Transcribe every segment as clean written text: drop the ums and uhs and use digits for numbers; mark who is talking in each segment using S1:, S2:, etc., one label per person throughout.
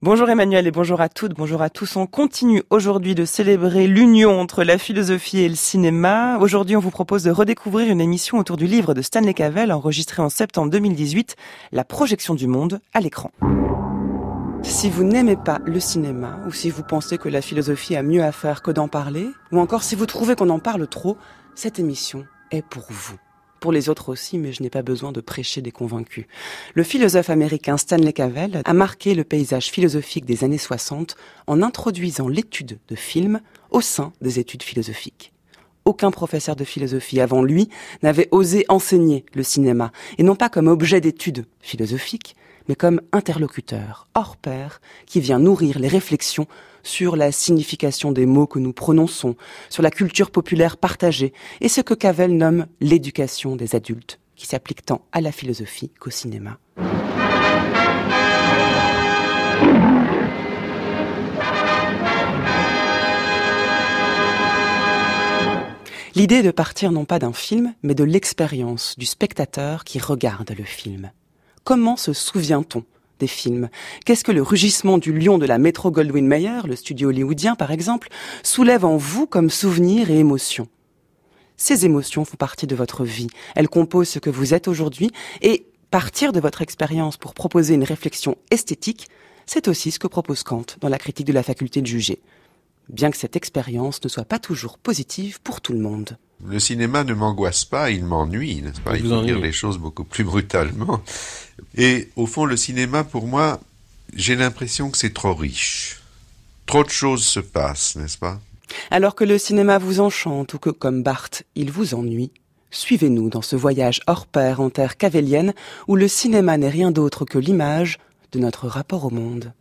S1: Bonjour Emmanuel et bonjour à toutes, bonjour à tous. On continue aujourd'hui de célébrer l'union entre la philosophie et le cinéma. Aujourd'hui, on vous propose de redécouvrir une émission autour du livre de Stanley Cavell enregistré en septembre 2018, La projection du monde à l'écran. Si vous n'aimez pas le cinéma, ou si vous pensez que la philosophie a mieux à faire que d'en parler, ou encore si vous trouvez qu'on en parle trop, cette émission est pour vous. Pour les autres aussi, mais je n'ai pas besoin de prêcher des convaincus. Le philosophe américain Stanley Cavell a marqué le paysage philosophique des années 60 en introduisant l'étude de films au sein des études philosophiques. Aucun professeur de philosophie avant lui n'avait osé enseigner le cinéma, et non pas comme objet d'étude philosophique, mais comme interlocuteur, hors pair, qui vient nourrir les réflexions sur la signification des mots que nous prononçons, sur la culture populaire partagée, et ce que Cavell nomme l'éducation des adultes, qui s'applique tant à la philosophie qu'au cinéma. L'idée est de partir non pas d'un film, mais de l'expérience du spectateur qui regarde le film. Comment se souvient-on des films? Qu'est-ce que le rugissement du lion de la Metro-Goldwyn-Mayer, le studio hollywoodien par exemple, soulève en vous comme souvenirs et émotions? Ces émotions font partie de votre vie. Elles composent ce que vous êtes aujourd'hui, et partir de votre expérience pour proposer une réflexion esthétique, c'est aussi ce que propose Kant dans la critique de la faculté de juger. Bien que cette expérience ne soit pas toujours positive pour tout le monde.
S2: Le cinéma ne m'angoisse pas, il m'ennuie, n'est-ce pas? Il faut dire les choses beaucoup plus brutalement. Et au fond, le cinéma, pour moi, j'ai l'impression que c'est trop riche. Trop de choses se passent, n'est-ce pas?
S1: Alors que le cinéma vous enchante ou que, comme Barthes, il vous ennuie, suivez-nous dans ce voyage hors pair en terre cavellienne où le cinéma n'est rien d'autre que l'image de notre rapport au monde.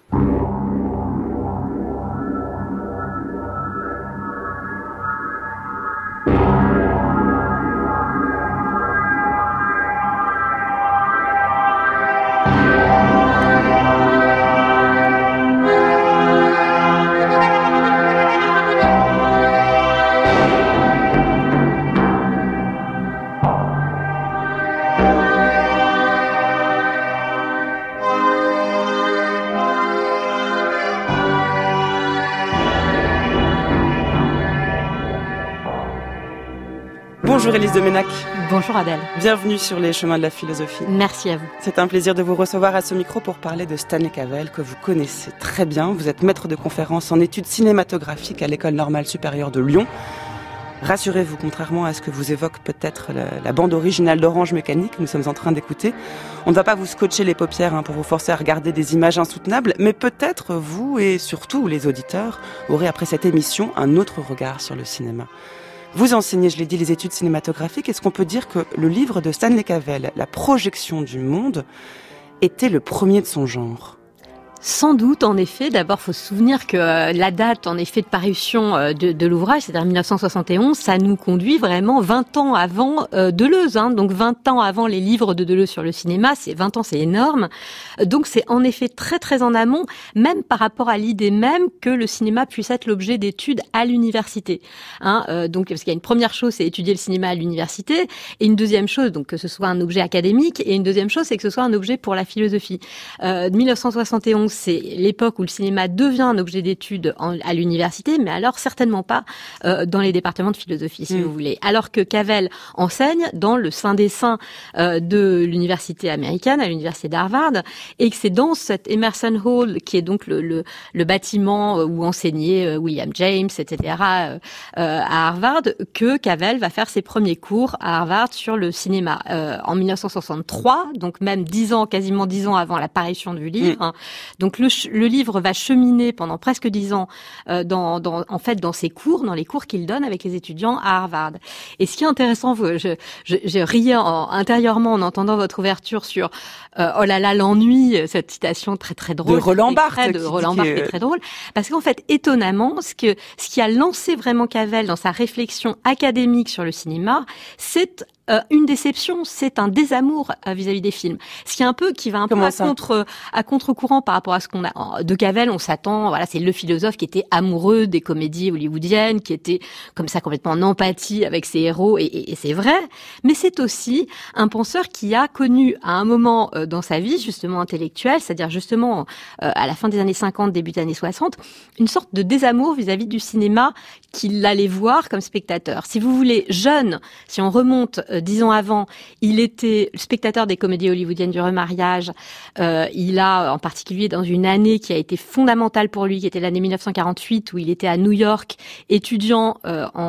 S1: Bonjour Élise de Ménac.
S3: Bonjour Adèle.
S1: Bienvenue sur les chemins de la philosophie.
S3: Merci à vous.
S1: C'est un plaisir de vous recevoir à ce micro pour parler de Stanley Cavell, que vous connaissez très bien. Vous êtes maître de conférences en études cinématographiques à l'École normale supérieure de Lyon. Rassurez-vous, contrairement à ce que vous évoque peut-être la bande originale d'Orange Mécanique que nous sommes en train d'écouter, on ne va pas vous scotcher les paupières pour vous forcer à regarder des images insoutenables, mais peut-être vous et surtout les auditeurs aurez après cette émission un autre regard sur le cinéma. Vous enseignez, je l'ai dit, les études cinématographiques. Est-ce qu'on peut dire que le livre de Stanley Cavell, La projection du monde, était le premier de son genre ?
S3: Sans doute, en effet. D'abord, faut se souvenir que la date, en effet, de parution de l'ouvrage, c'est-à-dire 1971, ça nous conduit vraiment 20 ans avant Deleuze. Donc 20 ans avant les livres de Deleuze sur le cinéma, c'est 20 ans, c'est énorme. Donc c'est en effet très très en amont, même par rapport à l'idée même que le cinéma puisse être l'objet d'études à l'université. Donc parce qu'il y a une première chose, c'est étudier le cinéma à l'université, et une deuxième chose, donc que ce soit un objet académique, et une deuxième chose, c'est que ce soit un objet pour la philosophie. 1971, c'est l'époque où le cinéma devient un objet d'étude à l'université, mais alors certainement pas dans les départements de philosophie, si vous voulez. Alors que Cavell enseigne dans le sein des saints de l'université américaine, à l'université d'Harvard, et que c'est dans cette Emerson Hall, qui est donc le bâtiment où enseignait William James, etc., à Harvard, que Cavell va faire ses premiers cours à Harvard sur le cinéma. En 1963, donc même quasiment 10 ans avant l'apparition du livre. Donc le livre va cheminer pendant presque 10 ans dans ses cours, dans les cours qu'il donne avec les étudiants à Harvard. Et ce qui est intéressant, je riais intérieurement en entendant votre ouverture sur oh là là, l'ennui, cette citation très très drôle
S1: de Roland Barthes,
S3: qui est très drôle, parce qu'en fait, étonnamment, ce qui a lancé vraiment Cavell dans sa réflexion académique sur le cinéma, c'est une déception, c'est un désamour vis-à-vis des films. Ce qui va un peu à contre-courant par rapport à ce qu'on a de Cavell. On s'attend, voilà, c'est le philosophe qui était amoureux des comédies hollywoodiennes, qui était comme ça complètement en empathie avec ses héros, et c'est vrai. Mais c'est aussi un penseur qui a connu à un moment dans sa vie justement intellectuelle, c'est-à-dire justement à la fin des années 50, début des années 60, une sorte de désamour vis-à-vis du cinéma qu'il allait voir comme spectateur. Si vous voulez, jeune, si on remonte 10 ans avant, il était spectateur des comédies hollywoodiennes du remariage. Il a, en particulier dans une année qui a été fondamentale pour lui, qui était l'année 1948, où il était à New York, étudiant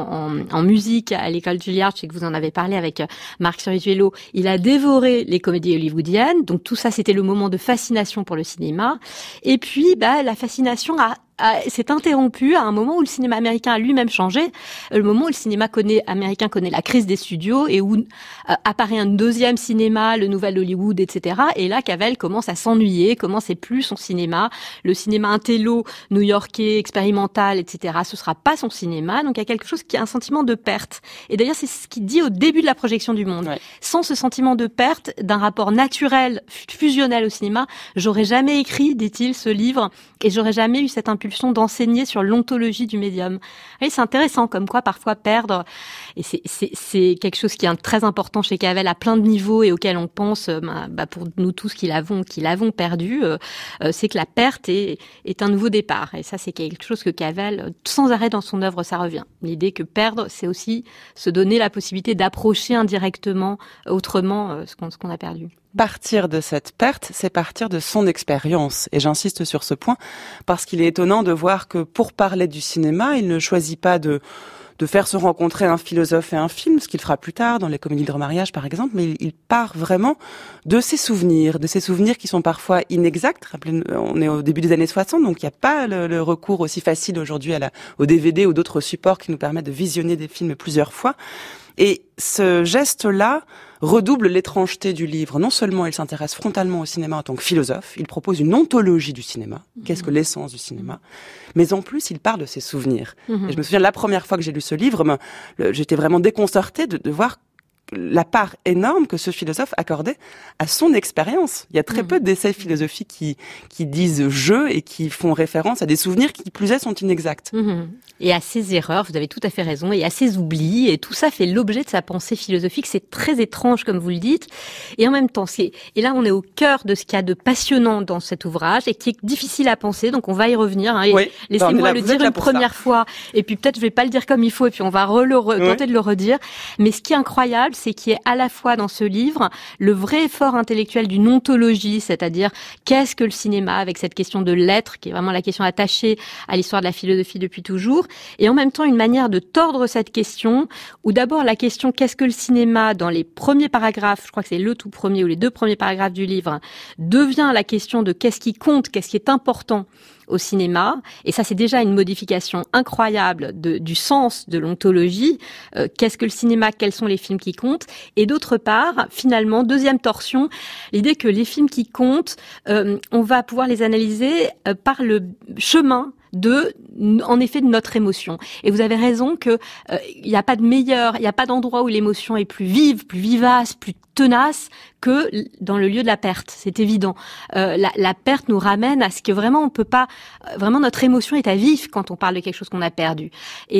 S3: en musique à l'école Juilliard. Je sais que vous en avez parlé avec Marc Surizuelo. Il a dévoré les comédies hollywoodiennes. Donc tout ça, c'était le moment de fascination pour le cinéma. Et puis, la fascination s'est interrompu à un moment où le cinéma américain a lui-même changé, le moment où le cinéma américain connaît la crise des studios et où apparaît un deuxième cinéma, le nouvel Hollywood, etc. Et là, Cavell commence à s'ennuyer, comment c'est plus son cinéma, le cinéma intello, new-yorkais, expérimental, etc. Ce sera pas son cinéma, donc il y a quelque chose qui a un sentiment de perte. Et d'ailleurs, c'est ce qu'il dit au début de la projection du Monde. Ouais. Sans ce sentiment de perte, d'un rapport naturel, fusionnel au cinéma, j'aurais jamais écrit, dit-il, ce livre, et j'aurais jamais eu cette impulsion d'enseigner sur l'ontologie du médium. Et c'est intéressant, comme quoi parfois perdre, et c'est quelque chose qui est très important chez Cavell à plein de niveaux et auquel on pense, pour nous tous qui l'avons perdu, c'est que la perte est un nouveau départ. Et ça, c'est quelque chose que Cavell, sans arrêt dans son œuvre, ça revient. L'idée que perdre, c'est aussi se donner la possibilité d'approcher indirectement, autrement, ce qu'on a perdu.
S1: Partir de cette perte, c'est partir de son expérience. Et j'insiste sur ce point parce qu'il est étonnant de voir que pour parler du cinéma, il ne choisit pas de faire se rencontrer un philosophe et un film, ce qu'il fera plus tard dans les comédies de remariage par exemple, mais il part vraiment de ses souvenirs qui sont parfois inexacts. Rappelez, on est au début des années 60, donc il n'y a pas le recours aussi facile aujourd'hui au DVD ou d'autres supports qui nous permettent de visionner des films plusieurs fois. Et ce geste-là redouble l'étrangeté du livre. Non seulement il s'intéresse frontalement au cinéma en tant que philosophe, il propose une ontologie du cinéma, qu'est-ce que l'essence du cinéma, mais en plus il parle de ses souvenirs. Et je me souviens la première fois que j'ai lu ce livre, j'étais vraiment déconcertée de voir la part énorme que ce philosophe accordait à son expérience. Il y a très peu d'essais philosophiques qui disent « je » et qui font référence à des souvenirs qui, plus est, sont inexacts.
S3: Et à ses erreurs, vous avez tout à fait raison, et à ses oublis, et tout ça fait l'objet de sa pensée philosophique. C'est très étrange, comme vous le dites. Et en même temps, et là, on est au cœur de ce qu'il y a de passionnant dans cet ouvrage, et qui est difficile à penser, donc on va y revenir.
S1: Oui,
S3: laissez-moi le dire une première fois, et puis peut-être je vais pas le dire comme il faut, et puis on va tenter de le redire. Mais ce qui est incroyable, c'est qu'il y a à la fois dans ce livre le vrai effort intellectuel d'une ontologie, c'est-à-dire qu'est-ce que le cinéma, avec cette question de l'être, qui est vraiment la question attachée à l'histoire de la philosophie depuis toujours, et en même temps une manière de tordre cette question, où d'abord la question qu'est-ce que le cinéma, dans les premiers paragraphes, je crois que c'est le tout premier ou les 2 premiers paragraphes du livre, devient la question de qu'est-ce qui compte, qu'est-ce qui est important au cinéma, et ça c'est déjà une modification incroyable du sens de l'ontologie. Qu'est-ce que le cinéma, quels sont les films qui comptent, et d'autre part, finalement, deuxième torsion, l'idée que les films qui comptent, on va pouvoir les analyser par le chemin en effet de notre émotion. Et vous avez raison que il n'y a pas d'endroit où l'émotion est plus vive, plus vivace, plus tenace que dans le lieu de la perte. C'est évident. La perte nous ramène à ce que vraiment on peut pas, vraiment notre émotion est à vif quand on parle de quelque chose qu'on a perdu.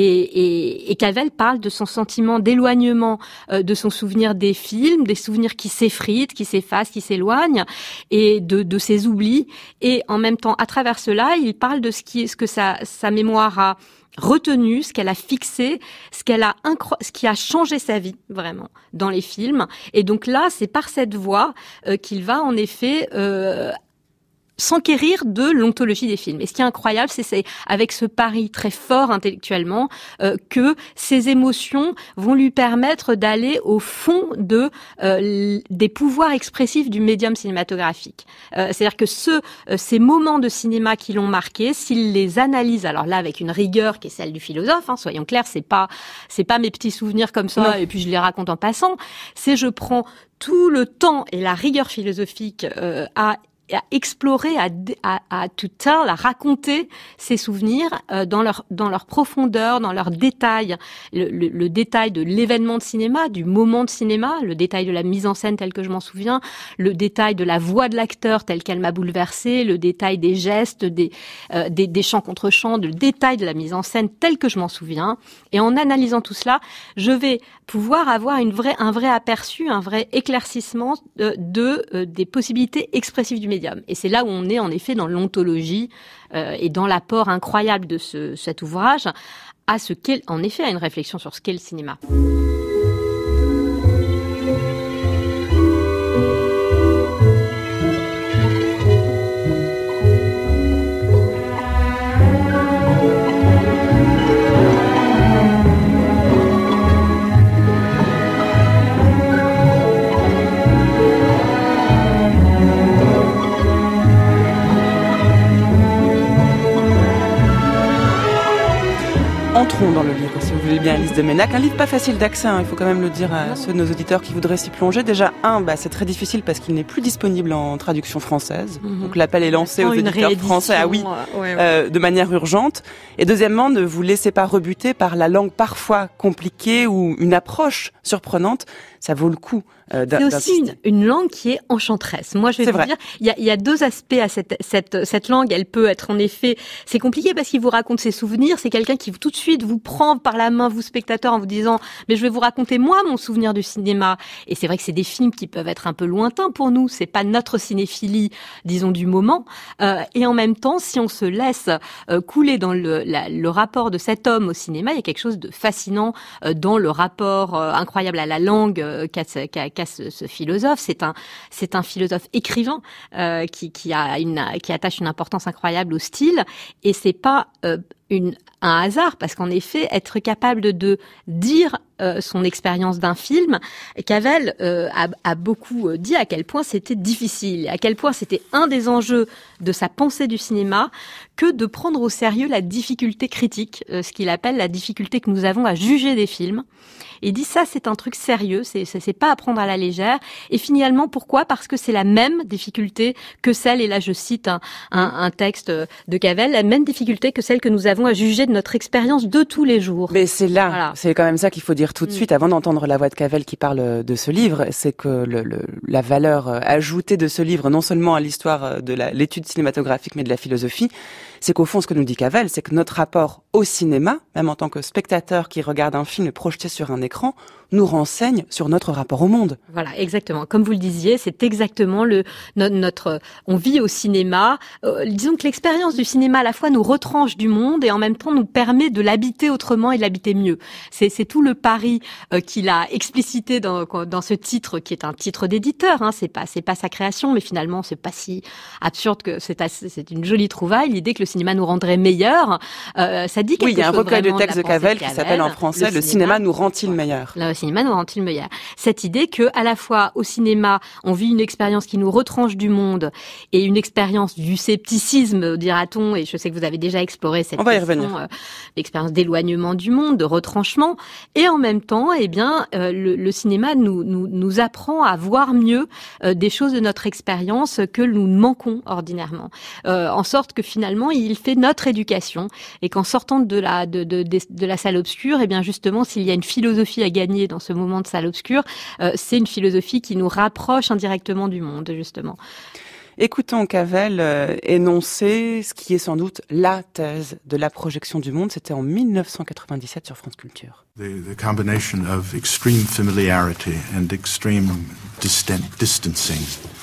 S3: Et Cavell parle de son sentiment d'éloignement, de son souvenir des films, des souvenirs qui s'effritent, qui s'effacent, qui s'éloignent, et de ses oublis. Et en même temps, à travers cela, il parle de ce que sa mémoire a retenu, ce qu'elle a fixé, ce qui a changé sa vie vraiment dans les films. Et donc là, c'est par cette voie qu'il va en effet s'enquérir de l'ontologie des films. Et ce qui est incroyable, c'est avec ce pari très fort intellectuellement que ces émotions vont lui permettre d'aller au fond des pouvoirs expressifs du médium cinématographique. C'est-à-dire que ces moments de cinéma qui l'ont marqué, s'il les analyse, alors là avec une rigueur qui est celle du philosophe, soyons clairs, c'est pas mes petits souvenirs comme ça, non. Et puis je les raconte en passant. Je prends tout le temps et la rigueur philosophique à explorer, à raconter ces souvenirs dans leur profondeur, dans leur détail, le détail de l'événement de cinéma, du moment de cinéma, le détail de la mise en scène tel que je m'en souviens, le détail de la voix de l'acteur telle qu'elle m'a bouleversée, le détail des gestes, des chants contre chants, le détail de la mise en scène tel que je m'en souviens. Et en analysant tout cela, je vais pouvoir avoir un vrai aperçu, un vrai éclaircissement des possibilités expressives du médium. Et c'est là où on est en effet dans l'ontologie et dans l'apport incroyable de cet ouvrage à une réflexion sur ce qu'est le cinéma.
S1: Entrons dans le livre, si vous voulez bien, Élise de Menac. Un livre pas facile d'accès, il faut quand même le dire à ceux de nos auditeurs qui voudraient s'y plonger. Déjà, c'est très difficile parce qu'il n'est plus disponible en traduction française. Donc l'appel est lancé aux éditeurs français, de manière urgente. Et deuxièmement, ne vous laissez pas rebuter par la langue parfois compliquée ou une approche surprenante. Ça vaut le coup
S3: c'est aussi une langue qui est enchanteresse. Moi, je vais vous dire, il y a deux aspects à cette langue. Elle peut être en effet, c'est compliqué parce qu'il vous raconte ses souvenirs. C'est quelqu'un qui tout de suite vous prend par la main, vous spectateurs, en vous disant mais je vais vous raconter moi mon souvenir du cinéma. Et c'est vrai que c'est des films qui peuvent être un peu lointains pour nous. C'est pas notre cinéphilie, disons, du moment. Et en même temps, si on se laisse couler dans le rapport de cet homme au cinéma, il y a quelque chose de fascinant dans le rapport incroyable à la langue qu'a ce philosophe. C'est un philosophe écrivain qui attache une importance incroyable au style, et c'est pas un hasard, parce qu'en effet, être capable de dire son expérience d'un film, Cavell a beaucoup dit à quel point c'était difficile, à quel point c'était un des enjeux de sa pensée du cinéma que de prendre au sérieux la difficulté critique, ce qu'il appelle la difficulté que nous avons à juger des films. Il dit ça, c'est un truc sérieux, c'est pas à prendre à la légère. Et finalement, pourquoi ? Parce que c'est la même difficulté que celle, et là je cite un texte de Cavell, la même difficulté que celle que nous avons à juger de notre expérience de tous les jours.
S1: Mais c'est là, c'est quand même ça qu'il faut dire tout de suite, avant d'entendre la voix de Cavell qui parle de ce livre, c'est que la valeur ajoutée de ce livre, non seulement à l'histoire de l'étude cinématographique, mais de la philosophie, c'est qu'au fond, ce que nous dit Cavell, c'est que notre rapport au cinéma, même en tant que spectateur qui regarde un film projeté sur un écran, nous renseigne sur notre rapport au monde.
S3: Voilà, exactement. Comme vous le disiez, c'est exactement on vit au cinéma. Disons que l'expérience du cinéma à la fois nous retranche du monde et en même temps nous permet de l'habiter autrement et de l'habiter mieux. C'est tout le pari qu'il a explicité dans ce titre, qui est un titre d'éditeur. C'est pas sa création, mais finalement c'est pas si absurde que c'est une jolie trouvaille. L'idée que le cinéma nous rendrait meilleurs, ça dit quelque chose.
S1: Oui, il y a un recueil de textes de Cavell qui s'appelle en français Le cinéma nous rend-il meilleur.
S3: Le cinéma nous rend-il meilleur. Cette idée que, à la fois, au cinéma, on vit une expérience qui nous retranche du monde et une expérience du scepticisme, dira-t-on, et je sais que vous avez déjà exploré cette question, l'expérience d'éloignement du monde, de retranchement, et en même temps, le cinéma nous apprend à voir mieux des choses de notre expérience que nous manquons ordinairement, en sorte que finalement, il fait notre éducation, et qu'en sortant de la salle obscure, justement, s'il y a une philosophie à gagner dans ce moment de salle obscure, c'est une philosophie qui nous rapproche indirectement du monde, justement.
S1: Écoutons Cavell énoncer ce qui est sans doute la thèse de la projection du monde. C'était en 1997 sur France Culture.
S4: The combination of extreme familiarity and extreme distancing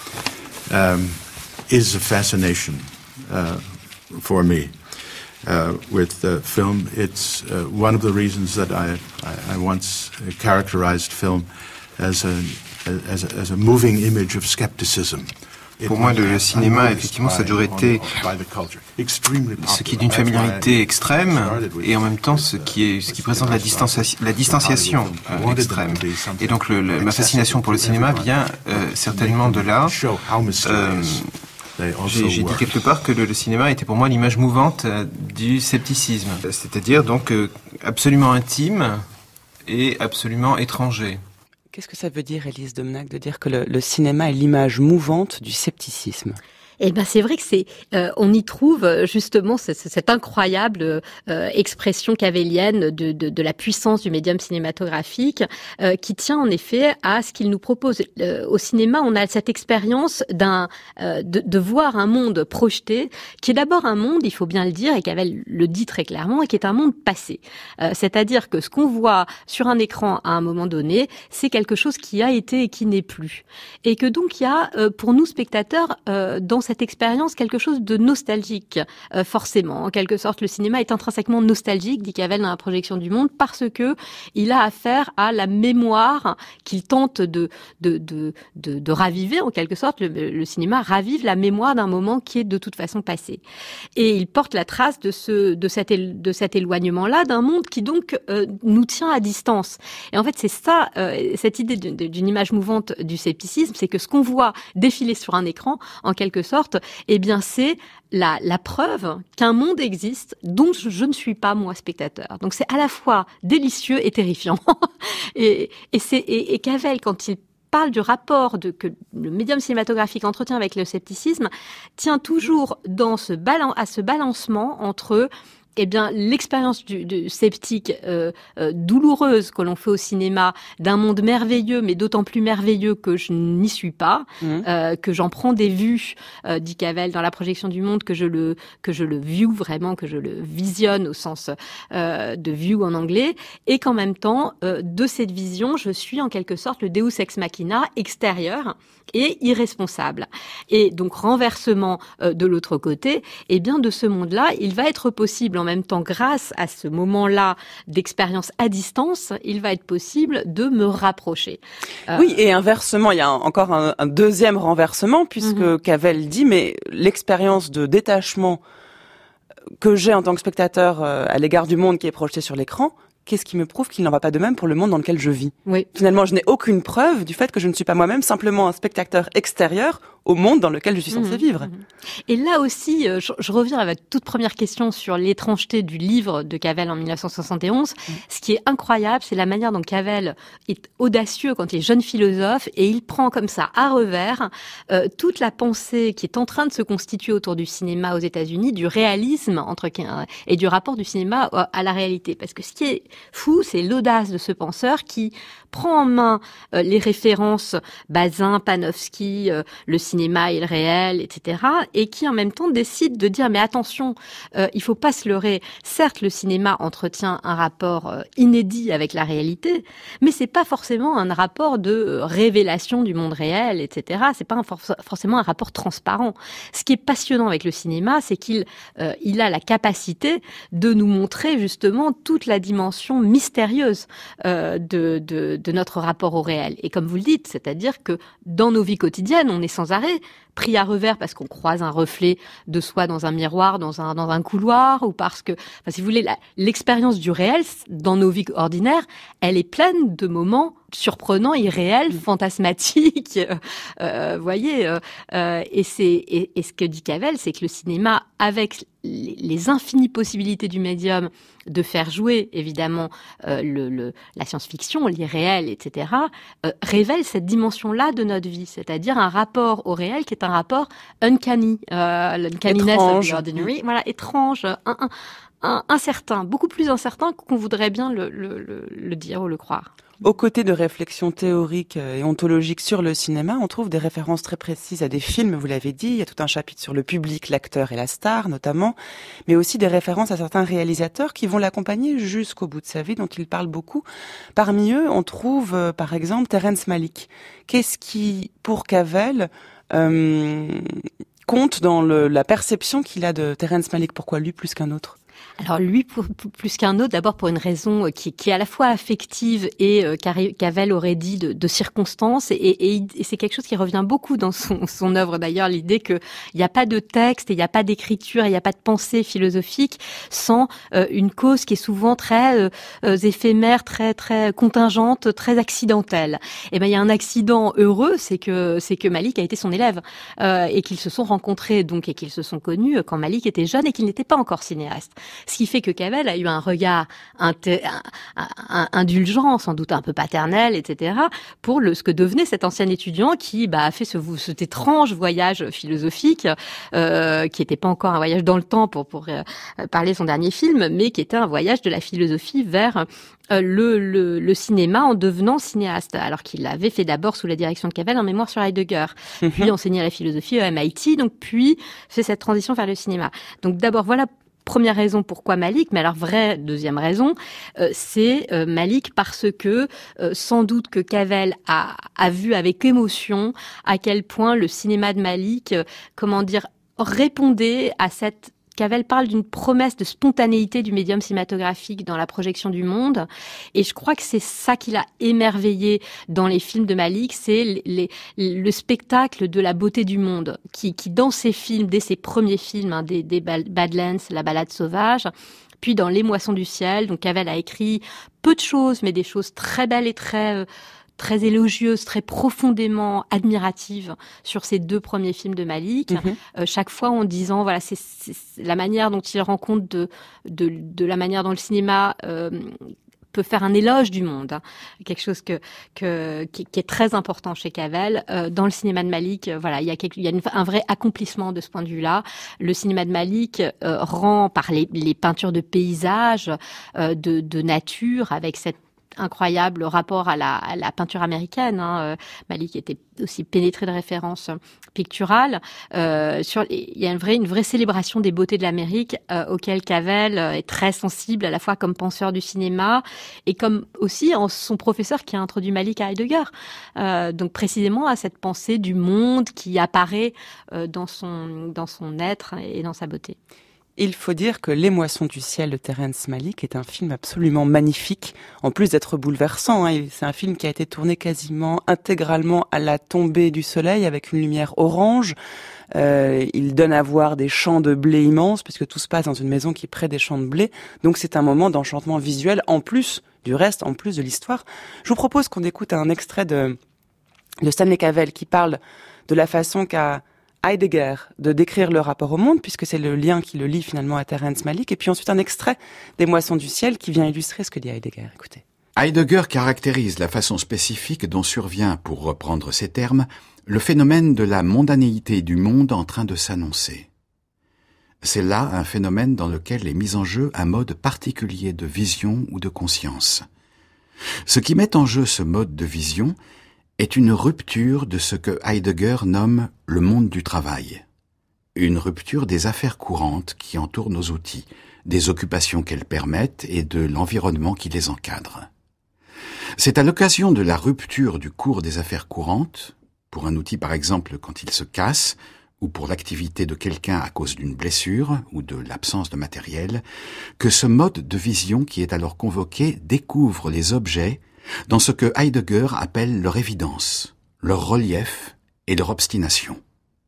S4: is a fascination for me. With film, it's one of the reasons that I once characterized film as a moving image of skepticism.
S5: Pour moi, le cinéma, effectivement, ça a toujours été ce qui est d'une familiarité extrême et en même temps ce qui présente la distanciation extrême. Et donc ma fascination pour le cinéma vient certainement de là. J'ai dit quelque part que le cinéma était pour moi l'image mouvante du scepticisme, c'est-à-dire donc absolument intime et absolument étranger.
S1: Qu'est-ce que ça veut dire, Élise de Menac, de dire que le cinéma est l'image mouvante du scepticisme ?
S3: Eh ben c'est vrai que on y trouve justement cette incroyable expression cavelienne de la puissance du médium cinématographique qui tient en effet à ce qu'il nous propose. Au cinéma, on a cette expérience de voir un monde projeté qui est d'abord un monde, il faut bien le dire, et Cavell le dit très clairement, et qui est un monde passé. C'est-à-dire que ce qu'on voit sur un écran à un moment donné, c'est quelque chose qui a été et qui n'est plus. Et que donc il y a pour nous spectateurs dans cette expérience quelque chose de nostalgique, forcément. En quelque sorte, le cinéma est intrinsèquement nostalgique, dit Cavell dans La projection du monde, parce que il a affaire à la mémoire qu'il tente de raviver, en quelque sorte. Le cinéma ravive la mémoire d'un moment qui est de toute façon passé. Et il porte la trace de cet éloignement-là, d'un monde qui donc nous tient à distance. Et en fait, c'est ça, cette idée d'une image mouvante du scepticisme, c'est que ce qu'on voit défiler sur un écran, en quelque sorte, eh bien, c'est la preuve qu'un monde existe dont je ne suis pas, moi, spectateur. Donc, c'est à la fois délicieux et terrifiant. et Cavell, quand il parle du rapport que le médium cinématographique entretient avec le scepticisme, tient toujours à ce balancement entre l'expérience du sceptique douloureuse que l'on fait au cinéma d'un monde merveilleux, mais d'autant plus merveilleux que je n'y suis pas, que j'en prends des vues, dit Cavell dans La projection du monde, que je le view vraiment, que je le visionne au sens de view en anglais, et qu'en même temps, de cette vision, je suis en quelque sorte le Deus ex machina extérieur et irresponsable. Et donc, renversement de l'autre côté, de ce monde-là, il va être possible en même temps, grâce à ce moment-là d'expérience à distance, il va être possible de me rapprocher.
S1: Oui, et inversement, il y a encore un deuxième renversement, puisque Cavell dit, mais l'expérience de détachement que j'ai en tant que spectateur à l'égard du monde qui est projeté sur l'écran, qu'est-ce qui me prouve qu'il n'en va pas de même pour le monde dans lequel je vis?
S3: Oui.
S1: Finalement, je n'ai aucune preuve du fait que je ne suis pas moi-même simplement un spectateur extérieur au monde dans lequel je suis censée vivre.
S3: Et là aussi, je reviens à votre toute première question sur l'étrangeté du livre de Cavell en 1971. Ce qui est incroyable, c'est la manière dont Cavell est audacieux quand il est jeune philosophe, et il prend comme ça à revers toute la pensée qui est en train de se constituer autour du cinéma aux États-Unis, du réalisme et du rapport du cinéma à la réalité. Parce que ce qui est fou, c'est l'audace de ce penseur qui prend en main les références Bazin, Panofsky, le cinéma et le réel, etc., et qui en même temps décide de dire mais attention, il faut pas se leurrer. Certes, le cinéma entretient un rapport inédit avec la réalité, mais c'est pas forcément un rapport de révélation du monde réel, etc. C'est pas forcément un rapport transparent. Ce qui est passionnant avec le cinéma, c'est qu'il a la capacité de nous montrer justement toute la dimension mystérieuse de notre rapport au réel. Et comme vous le dites, c'est-à-dire que dans nos vies quotidiennes, on est sans arrêt pris à revers parce qu'on croise un reflet de soi dans un miroir, dans un couloir, ou parce que, si vous voulez, l'expérience du réel dans nos vies ordinaires, elle est pleine de moments surprenants, irréels, fantasmatiques, voyez. Et ce que dit Cavell, c'est que le cinéma, avec les infinies possibilités du médium de faire jouer, évidemment, la science-fiction, l'irréel, etc., révèle cette dimension-là de notre vie, c'est-à-dire un rapport au réel qui est un rapport uncanny, l'uncanniness of the ordinary, voilà, étrange, incertain, beaucoup plus incertain qu'on voudrait bien le dire ou le croire.
S1: Aux côtés de réflexions théoriques et ontologiques sur le cinéma, on trouve des références très précises à des films, vous l'avez dit. Il y a tout un chapitre sur le public, l'acteur et la star, notamment, mais aussi des références à certains réalisateurs qui vont l'accompagner jusqu'au bout de sa vie, dont il parle beaucoup. Parmi eux, on trouve, par exemple, Terrence Malick. Qu'est-ce qui, pour Cavell, compte dans la perception qu'il a de Terrence Malick? Pourquoi lui plus qu'un autre?
S3: Alors lui, plus qu'un autre, d'abord pour une raison qui est à la fois affective et Cavell aurait dit de circonstance, et c'est quelque chose qui revient beaucoup dans son œuvre d'ailleurs, l'idée qu'il n'y a pas de texte, il n'y a pas d'écriture, il n'y a pas de pensée philosophique sans une cause qui est souvent très éphémère, très très contingente, très accidentelle. Et ben il y a un accident heureux, c'est que Malick a été son élève et qu'ils se sont rencontrés donc et qu'ils se sont connus quand Malick était jeune et qu'il n'était pas encore cinéaste. Ce qui fait que Cavell a eu un regard indulgent, sans doute un peu paternel, etc., pour ce que devenait cet ancien étudiant qui a fait cet étrange voyage philosophique, qui n'était pas encore un voyage dans le temps pour parler de son dernier film, mais qui était un voyage de la philosophie vers le cinéma en devenant cinéaste, alors qu'il avait fait d'abord sous la direction de Cavell un mémoire sur Heidegger, puis enseigné la philosophie à MIT, donc puis fait cette transition vers le cinéma. Donc d'abord, voilà première raison pourquoi Malick, mais alors vraie deuxième raison, c'est Malick parce que sans doute que Cavell a vu avec émotion à quel point le cinéma de Malick, répondait à cette... Cavell parle d'une promesse de spontanéité du médium cinématographique dans la projection du monde. Et je crois que c'est ça qui l'a émerveillé dans les films de Malick, c'est le spectacle de la beauté du monde, qui dans ses films, dès ses premiers films, des Badlands, La Balade sauvage, puis dans Les Moissons du ciel, donc Cavell a écrit peu de choses, mais des choses très belles et très élogieuse, très profondément admirative sur ces deux premiers films de Malick. Chaque fois en disant, voilà, c'est la manière dont il rend compte de la manière dont le cinéma peut faire un éloge du monde, quelque chose qui est très important chez Cavell. Dans le cinéma de Malick, voilà, il y a un vrai accomplissement de ce point de vue-là. Le cinéma de Malick rend par les peintures de paysages, de nature, avec cette incroyable rapport à la peinture américaine. Malick était aussi pénétré de références picturales. Il y a une vraie célébration des beautés de l'Amérique auquel Cavell est très sensible, à la fois comme penseur du cinéma et comme aussi son professeur qui a introduit Malick à Heidegger. Donc précisément à cette pensée du monde qui apparaît dans son être et dans sa beauté.
S1: Il faut dire que Les Moissons du ciel de Terrence Malick est un film absolument magnifique, en plus d'être bouleversant. C'est un film qui a été tourné quasiment intégralement à la tombée du soleil avec une lumière orange. Il donne à voir des champs de blé immenses, puisque tout se passe dans une maison qui est près des champs de blé. Donc c'est un moment d'enchantement visuel, en plus du reste, en plus de l'histoire. Je vous propose qu'on écoute un extrait de Stanley Cavell qui parle de la façon qu'a Heidegger de décrire le rapport au monde, puisque c'est le lien qui le lie finalement à Terrence Malick, et puis ensuite un extrait des Moissons du ciel qui vient illustrer ce que dit Heidegger. Écoutez.
S6: Heidegger caractérise la façon spécifique dont survient, pour reprendre ces termes, le phénomène de la mondanéité du monde en train de s'annoncer. C'est là un phénomène dans lequel est mis en jeu un mode particulier de vision ou de conscience. Ce qui met en jeu ce mode de vision est une rupture de ce que Heidegger nomme le monde du travail. Une rupture des affaires courantes qui entourent nos outils, des occupations qu'elles permettent et de l'environnement qui les encadre. C'est à l'occasion de la rupture du cours des affaires courantes, pour un outil par exemple quand il se casse, ou pour l'activité de quelqu'un à cause d'une blessure ou de l'absence de matériel, que ce mode de vision qui est alors convoqué découvre les objets dans ce que Heidegger appelle leur évidence, leur relief et leur obstination.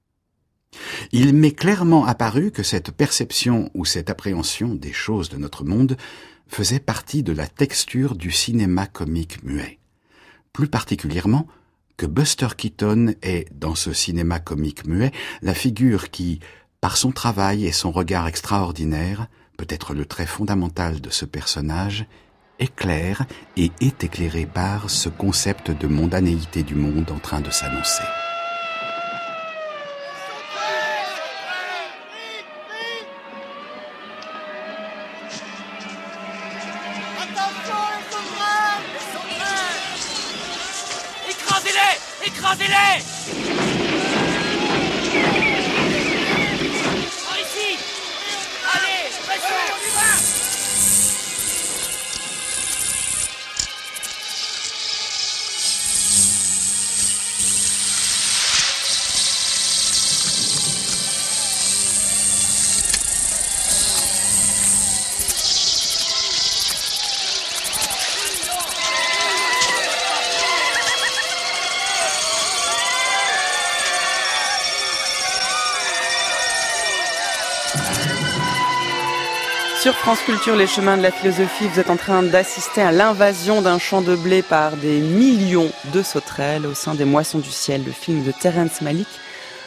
S6: Il m'est clairement apparu que cette perception ou cette appréhension des choses de notre monde faisait partie de la texture du cinéma comique muet. Plus particulièrement que Buster Keaton est, dans ce cinéma comique muet, la figure qui, par son travail et son regard extraordinaire, peut-être le trait fondamental de ce personnage, éclaire et est éclairé par ce concept de mondanéité du monde en train de s'annoncer.
S7: Écrasez-les! Écrasez-les! Par ici! Allez, pressons! On y va!
S1: Sur France Culture, les chemins de la philosophie, vous êtes en train d'assister à l'invasion d'un champ de blé par des millions de sauterelles au sein des Moissons du ciel, le film de Terrence Malick,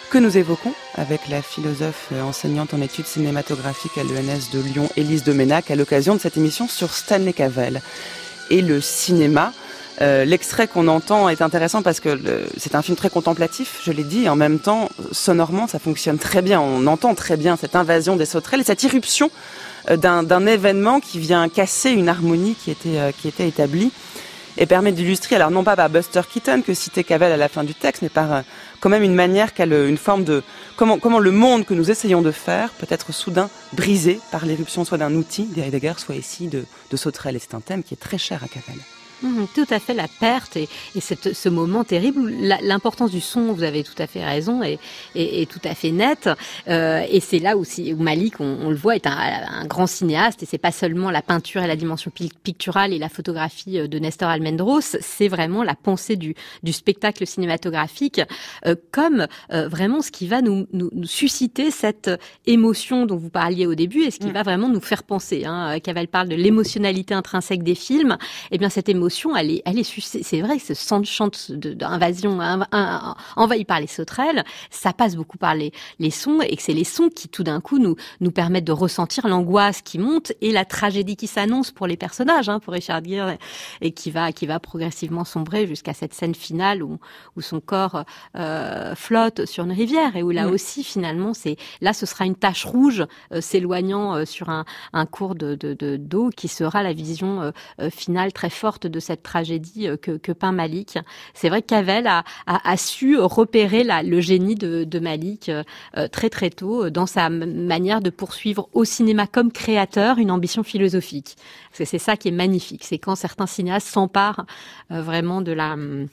S1: que nous évoquons avec la philosophe enseignante en études cinématographiques à l'ENS de Lyon, Élise Doménac, à l'occasion de cette émission sur Stanley Cavell et le cinéma. L'extrait qu'on entend est intéressant parce que c'est un film très contemplatif, je l'ai dit, et en même temps, sonorement, ça fonctionne très bien. On entend très bien cette invasion des sauterelles et cette irruption d'un événement qui vient casser une harmonie qui était établie et permet d'illustrer, alors non pas par Buster Keaton que citait Cavell à la fin du texte, mais par quand même une manière une forme de comment le monde que nous essayons de faire peut être soudain brisé par l'irruption soit d'un outil d'Heidegger, soit ici de sauterelles. Et c'est un thème qui est très cher à Cavell.
S3: Tout à fait, la perte et ce moment terrible, l'importance du son, vous avez tout à fait raison, et tout à fait net. Et c'est là où Malick, on le voit, est un grand cinéaste, et c'est pas seulement la peinture et la dimension picturale et la photographie de Nestor Almendros, c'est vraiment la pensée du spectacle cinématographique comme vraiment ce qui va nous susciter cette émotion dont vous parliez au début, et ce qui va vraiment nous faire penser. Cavell parle de l'émotionnalité intrinsèque des films. Eh bien, cette émotion, elle est c'est vrai que ce chant d'invasion envahi par les sauterelles, ça passe beaucoup par les sons, et que c'est les sons qui tout d'un coup nous permettent de ressentir l'angoisse qui monte et la tragédie qui s'annonce pour les personnages, pour Richard Gere, et qui va progressivement sombrer jusqu'à cette scène finale où son corps flotte sur une rivière, et où là aussi finalement ce sera une tache rouge s'éloignant sur un cours d'eau qui sera la vision finale très forte de cette tragédie que peint Malick. C'est vrai que Cavell a su repérer le génie de Malick très très tôt dans sa manière de poursuivre au cinéma comme créateur une ambition philosophique. Parce que c'est ça qui est magnifique, c'est quand certains cinéastes s'emparent vraiment de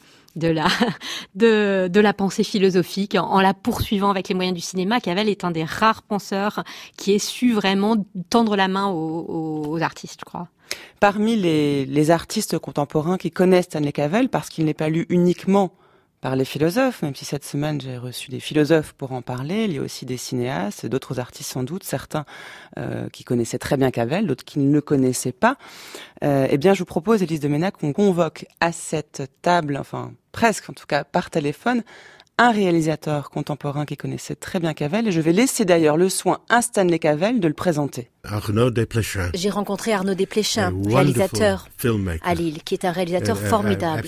S3: la pensée philosophique en la poursuivant avec les moyens du cinéma. Cavell est un des rares penseurs qui ait su vraiment tendre la main aux artistes, je crois.
S1: Parmi les artistes contemporains qui connaissent Stanley Cavell, parce qu'il n'est pas lu uniquement par les philosophes, même si cette semaine j'ai reçu des philosophes pour en parler, il y a aussi des cinéastes, d'autres artistes sans doute, certains qui connaissaient très bien Cavell, d'autres qui ne le connaissaient pas. Eh bien, je vous propose, Élise Doménac, qu'on convoque à cette table, enfin presque en tout cas par téléphone, un réalisateur contemporain qui connaissait très bien Cavell, et je vais laisser d'ailleurs le soin à Stanley Cavell de le présenter.
S8: Arnaud Desplechin.
S9: J'ai rencontré Arnaud Desplechin, réalisateur à Lille, qui est un réalisateur formidable.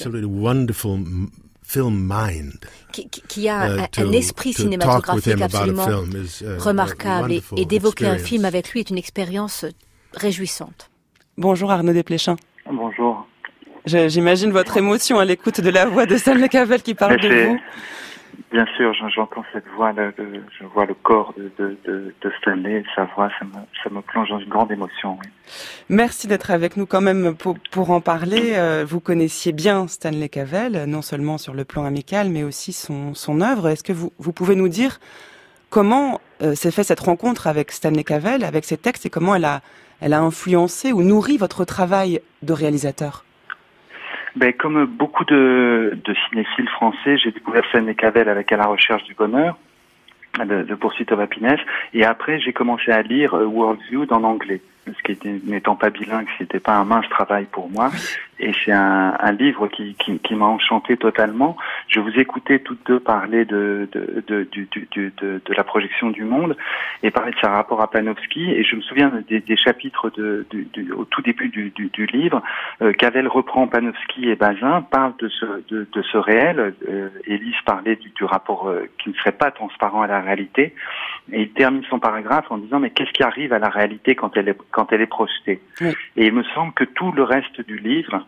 S9: Qui a un esprit cinématographique absolument remarquable, et d'évoquer un film avec lui est une expérience réjouissante.
S1: Bonjour Arnaud Desplechin.
S10: Bonjour.
S1: J'imagine votre émotion à l'écoute de la voix de Stanley Cavell qui parle de vous.
S10: Bien sûr, j'entends cette voix, je vois le corps de Stanley, sa voix, ça me plonge dans une grande émotion. Oui.
S1: Merci d'être avec nous quand même pour en parler. Vous connaissiez bien Stanley Cavell, non seulement sur le plan amical, mais aussi son œuvre. Est-ce que vous pouvez nous dire comment s'est fait cette rencontre avec Stanley Cavell, avec ses textes, et comment elle a influencé ou nourri votre travail de réalisateur?
S10: Comme beaucoup de cinéphiles français, j'ai découvert Stanley Cavell avec À la recherche du bonheur, de Pursuit of Happiness, et après j'ai commencé à lire Worldview en anglais, ce qui n'étant pas bilingue, c'était pas un mince travail pour moi, et c'est un livre qui m'a enchanté totalement. Je vous écoutais toutes deux parler de la projection du monde et parler de sa rapport à Panofsky, et je me souviens des chapitres au tout début du livre. Cavell reprend Panofsky et Bazin, parle de ce réel. Élise parlait du rapport qui ne serait pas transparent à la réalité, et il termine son paragraphe en disant mais qu'est-ce qui arrive à la réalité quand elle est projetée? Oui. Et il me semble que tout le reste du livre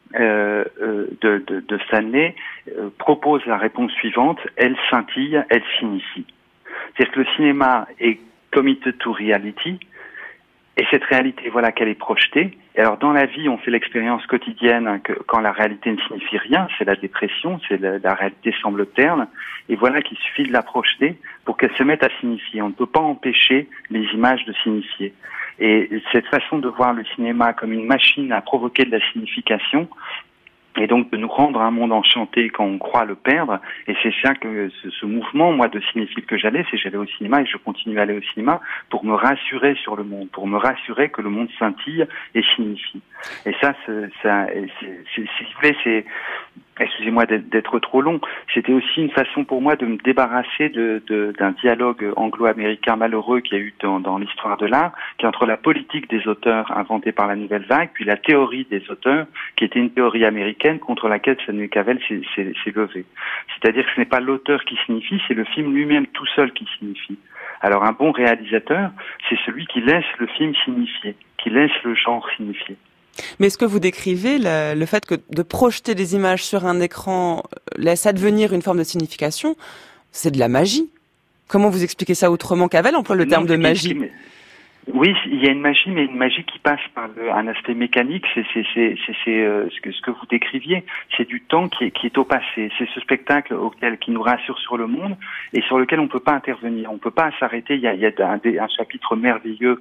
S10: de Stanley propose la réponse suivante: elle scintille, elle signifie. C'est-à-dire que le cinéma est committed to reality, et cette réalité, voilà qu'elle est projetée. Et alors dans la vie, on fait l'expérience quotidienne que quand la réalité ne signifie rien, c'est la dépression, c'est la réalité semble terne, et voilà qu'il suffit de la projeter pour qu'elle se mette à signifier. On ne peut pas empêcher les images de signifier. Et cette façon de voir le cinéma comme une machine à provoquer de la signification, et donc de nous rendre un monde enchanté quand on croit le perdre, et c'est ça que ce mouvement, moi, de cinéphile que j'allais au cinéma, et je continue à aller au cinéma pour me rassurer sur le monde, pour me rassurer que le monde scintille et signifie. Et ça, si vous voulez, excusez-moi d'être trop long, c'était aussi une façon pour moi de me débarrasser d'un dialogue anglo-américain malheureux qu'il y a eu dans l'histoire de l'art, qui est entre la politique des auteurs inventée par la Nouvelle Vague, puis la théorie des auteurs, qui était une théorie américaine contre laquelle Stanley Cavell s'est levé. C'est-à-dire que ce n'est pas l'auteur qui signifie, c'est le film lui-même tout seul qui signifie. Alors un bon réalisateur, c'est celui qui laisse le film signifier, qui laisse le genre signifier.
S1: Mais est-ce que vous décrivez le fait que de projeter des images sur un écran laisse advenir une forme de signification, c'est de la magie? Comment vous expliquez ça autrement? Cavell emploie le terme de magie.
S10: Oui, il y a une magie, mais une magie qui passe par un aspect mécanique. C'est ce que vous décriviez. C'est du temps qui est au passé. C'est ce spectacle qui nous rassure sur le monde et sur lequel on peut pas intervenir. On peut pas s'arrêter. Il y a un chapitre merveilleux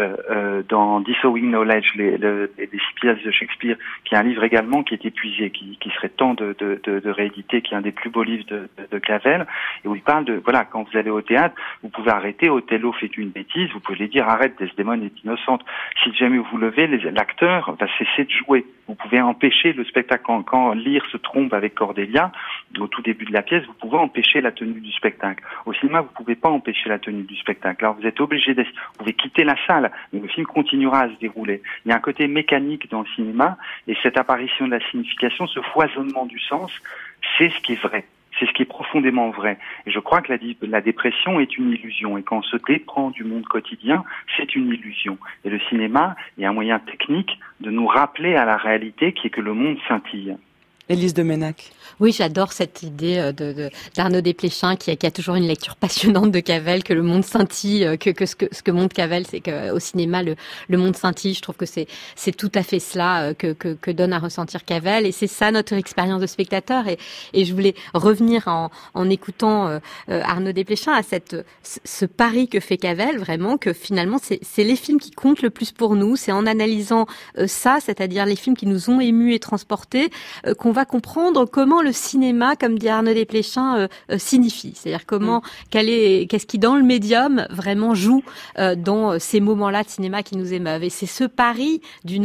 S10: dans Disowing Knowledge, les 6 pièces de Shakespeare, qui est un livre également qui est épuisé, qui serait temps de rééditer, qui est un des plus beaux livres de Cavell, et où il parle de voilà, quand vous allez au théâtre, vous pouvez arrêter. Othello fait une bêtise, vous pouvez lui dire arrête. Desdémone est innocente. Si jamais vous levez, l'acteur va cesser de jouer. Vous pouvez empêcher le spectacle. Quand Lear se trompe avec Cordelia, au tout début de la pièce, vous pouvez empêcher la tenue du spectacle. Au cinéma, vous pouvez pas empêcher la tenue du spectacle. Alors vous êtes obligé vous pouvez quitter la salle, mais le film continuera à se dérouler. Il y a un côté mécanique dans le cinéma, et cette apparition de la signification, ce foisonnement du sens, c'est ce qui est vrai. C'est ce qui est profondément vrai. Et je crois que la dépression est une illusion. Et quand on se déprend du monde quotidien, c'est une illusion. Et le cinéma est un moyen technique de nous rappeler à la réalité qui est que le monde scintille.
S1: Élise de Menac.
S3: Oui, j'adore cette idée d'Arnaud Desplechin qui a toujours une lecture passionnante de Cavell, que le monde scintille, que ce que montre Cavell, c'est qu'au cinéma le monde scintille. Je trouve que c'est tout à fait cela que donne à ressentir Cavell, et c'est ça notre expérience de spectateur. Et je voulais revenir en écoutant Arnaud Desplechin à ce pari que fait Cavell, vraiment, que finalement c'est les films qui comptent le plus pour nous. C'est en analysant ça, c'est-à-dire les films qui nous ont émus et transportés, qu'on va comprendre comment le cinéma, comme dit Arnaud Desplechin, signifie. C'est-à-dire qu'est-ce qui dans le médium vraiment joue dans ces moments-là de cinéma qui nous émeuvent. Et c'est ce pari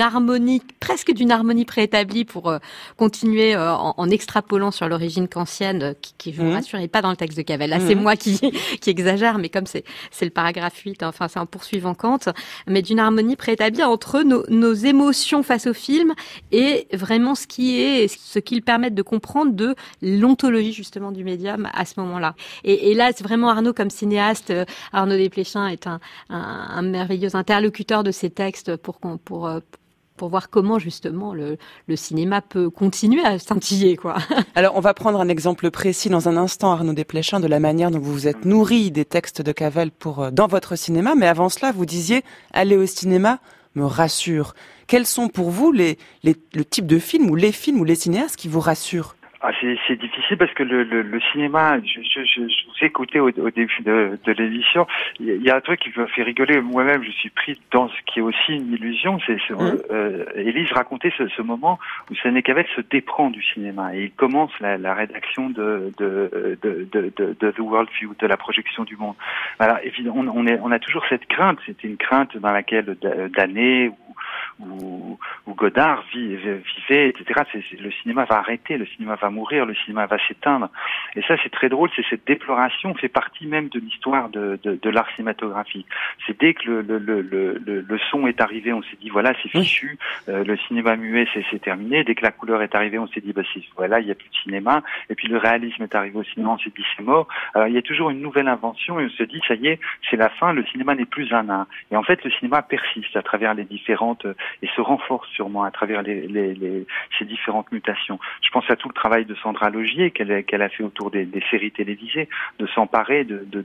S3: presque d'une harmonie préétablie pour continuer en extrapolant sur l'origine kantienne, qui je vous rassure, n'est pas dans le texte de Cavell. Là, c'est moi qui exagère, mais comme c'est le paragraphe 8, enfin c'est en poursuivant Kant, mais d'une harmonie préétablie entre nos émotions face au film et vraiment ce qu'ils permettent de comprendre de l'ontologie justement du médium à ce moment-là. Et là, c'est vraiment Arnaud comme cinéaste. Arnaud Desplechin est un merveilleux interlocuteur de ces textes pour voir comment justement le cinéma peut continuer à scintiller, quoi.
S1: Alors, on va prendre un exemple précis dans un instant, Arnaud Desplechin, de la manière dont vous vous êtes nourri des textes de Cavell dans votre cinéma. Mais avant cela, vous disiez aller au cinéma me rassure. Quels sont pour vous le type de film ou les cinéastes qui vous rassurent?
S10: C'est difficile parce que le cinéma, je vous ai écouté au début de l'émission, il y a un truc qui me fait rigoler. Moi-même, je suis pris dans ce qui est aussi une illusion. Élise racontait ce moment où Stanley Cavell se déprend du cinéma et il commence la rédaction de The World View, de la projection du monde. Voilà, évidemment, on a toujours cette crainte. C'était une crainte dans laquelle d'années où Godard vivait, etc. Le cinéma va arrêter, le cinéma va mourir, le cinéma va s'éteindre. Et ça, c'est très drôle, cette déploration fait partie même de l'histoire de l'art cinématographique. C'est dès que le son est arrivé, on s'est dit, voilà, c'est fichu, le cinéma muet, c'est terminé. Dès que la couleur est arrivée, on s'est dit, voilà, il n'y a plus de cinéma. Et puis le réalisme est arrivé au cinéma, on s'est dit, c'est mort. Alors, il y a toujours une nouvelle invention et on se dit, ça y est, c'est la fin, le cinéma n'est plus un art. Et en fait, le cinéma persiste à travers les différentes et se renforce sûrement à travers ces différentes mutations. Je pense à tout le travail de Sandra Logier qu'elle a fait autour des séries télévisées, de s'emparer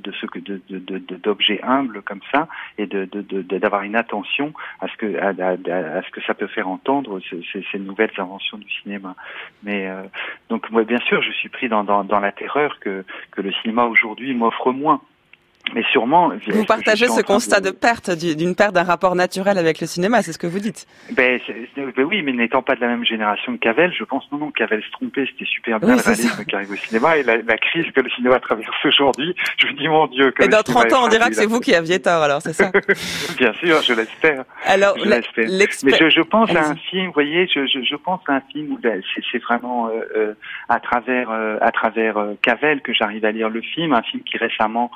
S10: d'objets humbles comme ça et d'avoir une attention à ce que ça peut faire entendre ces nouvelles inventions du cinéma. Mais donc moi, bien sûr, je suis pris dans la terreur que le cinéma aujourd'hui m'offre moins. Mais sûrement...
S1: Vous partagez ce constat de perte, d'une perte d'un rapport naturel avec le cinéma, c'est ce que vous dites.
S10: Oui, mais n'étant pas de la même génération que Cavell, je pense non, Cavell se trompait, c'était super bien le réalisme qui arrive au cinéma, et la crise que le cinéma traverse aujourd'hui, je me dis, mon Dieu...
S1: Et dans 30 ans, on dira que c'est vous qui aviez tort, alors, c'est ça?
S10: Bien sûr, je l'espère.
S1: Alors,
S10: mais je pense à un film, vous voyez, je pense à un film où c'est vraiment à travers Cavell que j'arrive à lire le film, un film qui récemment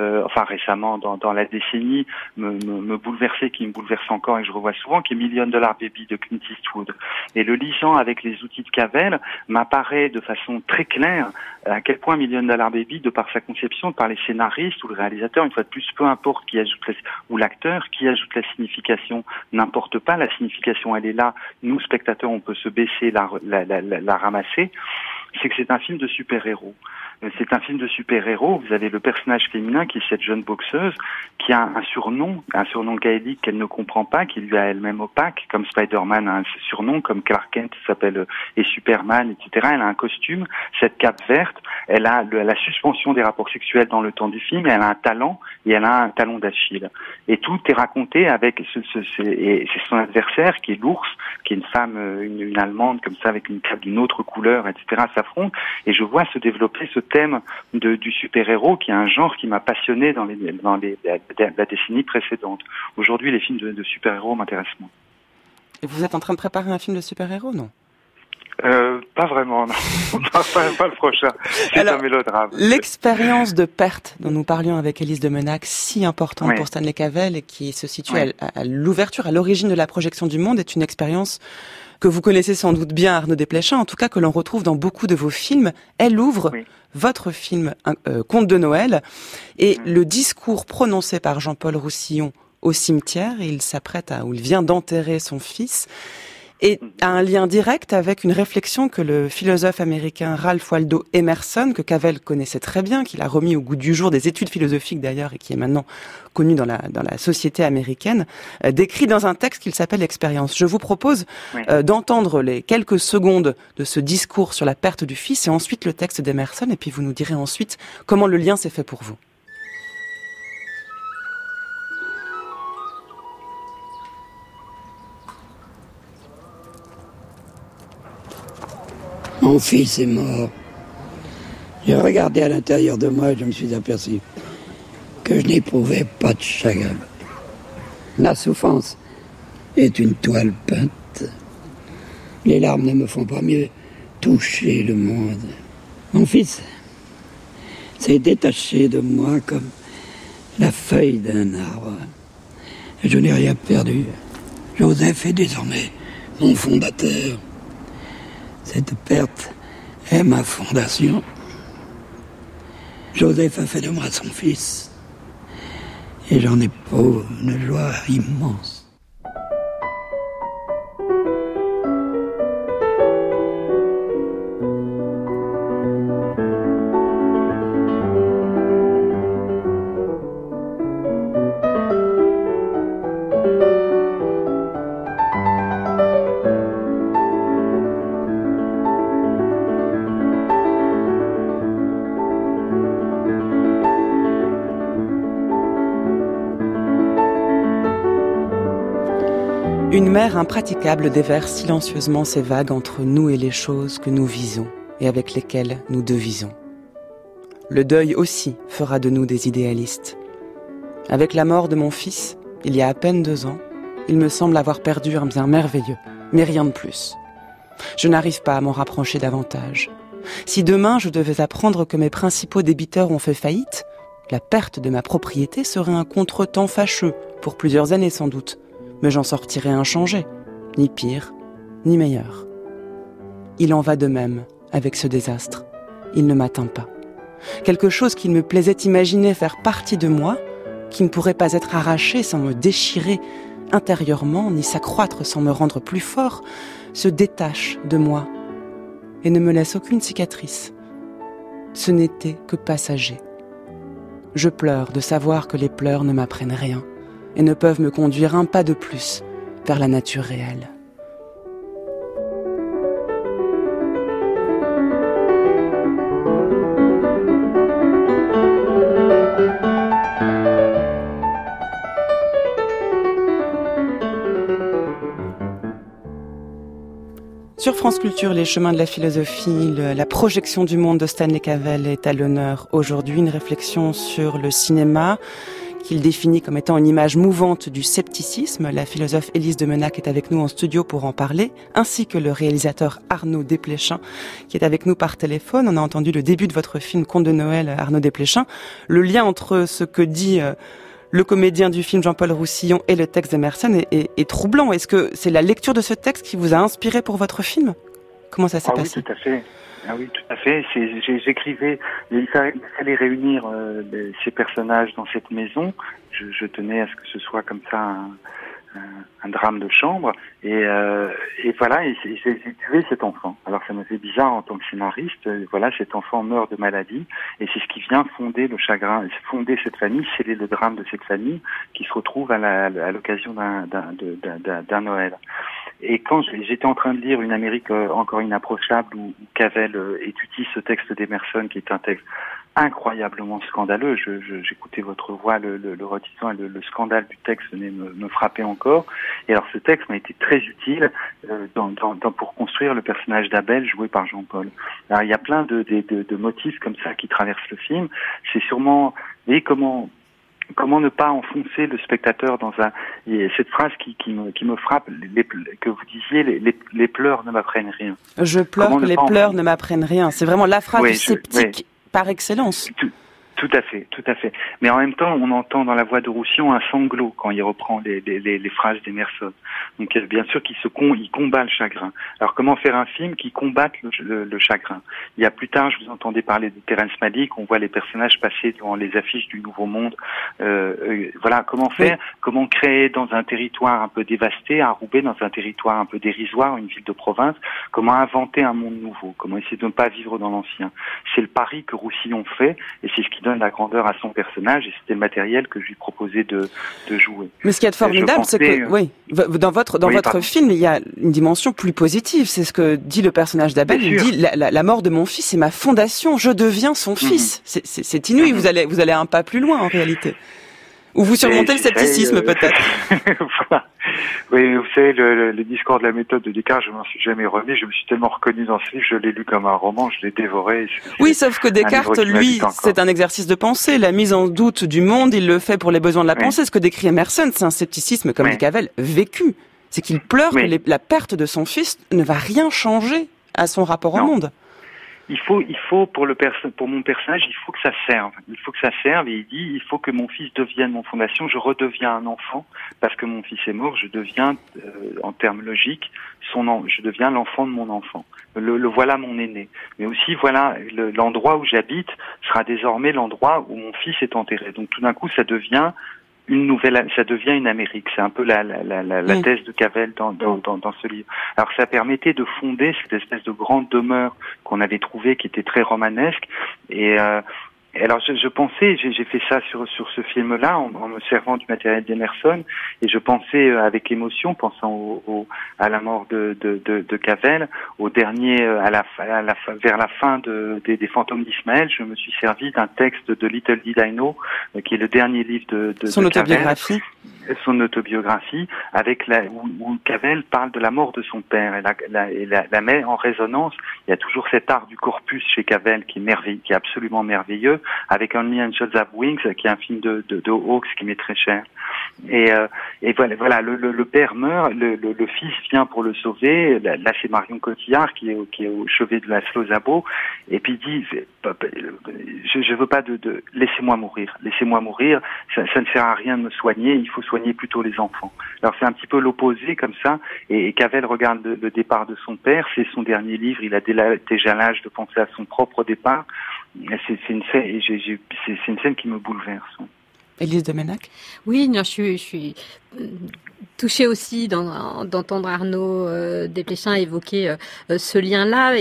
S10: dans la décennie me bouleversait, qui me bouleverse encore et que je revois souvent, qui est $1 Million Baby de Clint Eastwood. Et le lisant avec les outils de Cavell m'apparaît de façon très claire à quel point $1 Million Baby, de par sa conception, de par les scénaristes ou le réalisateur, une fois de plus, peu importe qui ajoute ou l'acteur qui ajoute la signification, n'importe pas, la signification elle est là, nous spectateurs on peut se baisser, la ramasser, c'est que c'est un film de super-héros. C'est un film de super-héros. Vous avez le personnage féminin qui est cette jeune boxeuse qui a un surnom gaélique qu'elle ne comprend pas, qui lui a elle-même opaque, comme Spider-Man a un surnom, comme Clark Kent s'appelle et Superman, etc. Elle a un costume, cette cape verte, elle a la suspension des rapports sexuels dans le temps du film, et elle a un talent, et elle a un talon d'Achille. Et tout est raconté avec et c'est son adversaire qui est l'ours, qui est une femme, une Allemande comme ça, avec une cape d'une autre couleur, etc. s'affrontent, et je vois se développer ce thème du super-héros qui est un genre qui m'a passionné dans la décennie précédente. Aujourd'hui, les films de super-héros m'intéressent moins.
S1: Et vous êtes en train de préparer un film de super-héros, non?
S10: Pas vraiment, non. pas le prochain. C'est un mélodrame.
S1: L'expérience de perte dont nous parlions avec Élise de Menac, si importante pour Stanley Cavell et qui se situe à l'ouverture, à l'origine de la projection du monde, est une expérience que vous connaissez sans doute bien, Arnaud Desplechin, en tout cas que l'on retrouve dans beaucoup de vos films. Elle ouvre votre film Conte de Noël et le discours prononcé par Jean-Paul Roussillon au cimetière, il vient d'enterrer son fils, et a un lien direct avec une réflexion que le philosophe américain Ralph Waldo Emerson, que Cavell connaissait très bien, qu'il a remis au goût du jour des études philosophiques d'ailleurs, et qui est maintenant connu dans la société américaine, décrit dans un texte qu'il s'appelle Expérience. Je vous propose d'entendre les quelques secondes de ce discours sur la perte du fils, et ensuite le texte d'Emerson, et puis vous nous direz ensuite comment le lien s'est fait pour vous.
S8: Mon fils est mort. J'ai regardé à l'intérieur de moi et je me suis aperçu que je n'éprouvais pas de chagrin. La souffrance est une toile peinte. Les larmes ne me font pas mieux toucher le monde. Mon fils s'est détaché de moi comme la feuille d'un arbre. Je n'ai rien perdu. Joseph est désormais mon fondateur. Cette perte est ma fondation. Joseph a fait de moi son fils. Et j'en éprouve une joie immense.
S1: Une mer impraticable déverse silencieusement ses vagues entre nous et les choses que nous visons et avec lesquelles nous devisons. Le deuil aussi fera de nous des idéalistes. Avec la mort de mon fils, il y a à peine 2 ans, il me semble avoir perdu un bien merveilleux, mais rien de plus. Je n'arrive pas à m'en rapprocher davantage. Si demain je devais apprendre que mes principaux débiteurs ont fait faillite, la perte de ma propriété serait un contretemps fâcheux, pour plusieurs années sans doute. Mais j'en sortirai inchangé, ni pire, ni meilleur. Il en va de même avec ce désastre. Il ne m'atteint pas. Quelque chose qu'il me plaisait imaginer faire partie de moi, qui ne pourrait pas être arraché sans me déchirer intérieurement, ni s'accroître sans me rendre plus fort, se détache de moi et ne me laisse aucune cicatrice. Ce n'était que passager. Je pleure de savoir que les pleurs ne m'apprennent rien et ne peuvent me conduire un pas de plus vers la nature réelle. Sur France Culture, les chemins de la philosophie, la projection du monde de Stanley Cavell est à l'honneur aujourd'hui. Une réflexion sur le cinéma qu'il définit comme étant une image mouvante du scepticisme. La philosophe Élise de Menac est avec nous en studio pour en parler, ainsi que le réalisateur Arnaud Desplechin, qui est avec nous par téléphone. On a entendu le début de votre film Conte de Noël, Arnaud Desplechin. Le lien entre ce que dit le comédien du film Jean-Paul Roussillon et le texte d'Emerson est troublant. Est-ce que c'est la lecture de ce texte qui vous a inspiré pour votre film ? Comment ça s'est passé ?
S10: Oui, tout à fait. Ah oui, tout à fait. J'écrivais, il fallait réunir ces personnages dans cette maison. Je tenais à ce que ce soit comme ça un drame de chambre. Et voilà, et j'ai tué cet enfant. Alors ça me fait bizarre en tant que scénariste. Voilà, cet enfant meurt de maladie, et c'est ce qui vient fonder le chagrin, fonder cette famille, sceller le drame de cette famille qui se retrouve à l'occasion d'un Noël. Et quand j'étais en train de lire Une Amérique encore inapprochable, où Cavell étudie ce texte d'Emerson, qui est un texte incroyablement scandaleux. J'écoutais votre voix, le redisant, et le scandale du texte venait me frapper encore. Et alors ce texte m'a été très utile pour construire le personnage d'Abel joué par Jean-Paul. Alors il y a plein de motifs comme ça qui traversent le film. C'est sûrement, vous voyez, comment ne pas enfoncer le spectateur dans cette phrase qui me frappe, que vous disiez, les pleurs ne m'apprennent rien.
S1: Je pleure que les pleurs ne m'apprennent rien. C'est vraiment la phrase du sceptique par excellence.
S10: Tout à fait. Mais en même temps, on entend dans la voix de Roussillon un sanglot quand il reprend les phrases d'Emerson. Donc bien sûr il combat le chagrin. Alors comment faire un film qui combatte le chagrin ? Il y a plus tard, je vous entendais parler de Terrence Malick, on voit les personnages passer devant les affiches du Nouveau Monde. Voilà, comment faire ? Comment créer dans un territoire un peu dévasté, à Roubaix, dans un territoire un peu dérisoire, une ville de province, comment inventer un monde nouveau ? Comment essayer de ne pas vivre dans l'ancien ? C'est le pari que Roussillon fait, et c'est ce qui donne la grandeur à son personnage, et c'était le matériel que je lui proposais de jouer.
S1: Mais ce qui est formidable, c'est que dans votre film, il y a une dimension plus positive. C'est ce que dit le personnage d'Abel. Il dit la mort de mon fils est ma fondation. Je deviens son fils. C'est inouï. Vous allez un pas plus loin en réalité. Ou vous surmontez le scepticisme peut-être.
S10: Voilà. Oui, vous savez, le discours de la méthode de Descartes, je m'en suis jamais remis. Je me suis tellement reconnu dans ce livre, je l'ai lu comme un roman, je l'ai dévoré.
S1: Oui, sauf que Descartes, lui, c'est un exercice de pensée. La mise en doute du monde, il le fait pour les besoins de la pensée. Ce que décrit Emerson, c'est un scepticisme, comme dit Cavell, vécu. C'est qu'il pleure que la perte de son fils ne va rien changer à son rapport au monde.
S10: Il faut pour mon personnage, il faut que ça serve. Il faut que ça serve, et il dit, il faut que mon fils devienne mon fondation. Je redeviens un enfant parce que mon fils est mort. Je deviens, en termes logiques, je deviens l'enfant de mon enfant. Le voilà mon aîné. Mais aussi, voilà, l'endroit où j'habite sera désormais l'endroit où mon fils est enterré. Donc tout d'un coup, ça devient une Amérique. C'est un peu la thèse de Cavell dans ce livre. Alors ça permettait de fonder cette espèce de grande demeure qu'on avait trouvée, qui était très romanesque. Et alors je pensais, j'ai fait ça sur ce film-là en me servant du matériel d'Emerson, et je pensais avec émotion, pensant à la mort de Cavell, au dernier vers la fin des Fantômes d'Ismaël, je me suis servi d'un texte de Little Did I Know, qui est le dernier livre de
S1: son autobiographie.
S10: Son autobiographie, où Cavell parle de la mort de son père et la met en résonance. Il y a toujours cet art du corpus chez Cavell qui est absolument merveilleux, avec Only Angels Have Wings, qui est un film de Hawks qui m'est très cher. Et voilà, le père meurt, le fils vient pour le sauver. Là, c'est Marion Cotillard qui est au chevet de Laszlo Szabó, et puis il dit, je veux pas laissez-moi mourir, ça ne sert à rien de me soigner, il faut soigner plutôt les enfants. Alors c'est un petit peu l'opposé comme ça, et Cavell regarde le départ de son père, c'est son dernier livre, il a déjà l'âge de penser à son propre départ. C'est une scène qui me bouleverse.
S1: Élise de Menac.
S3: Oui, non, je suis touchée aussi d'entendre Arnaud Desplechin évoquer ce lien-là,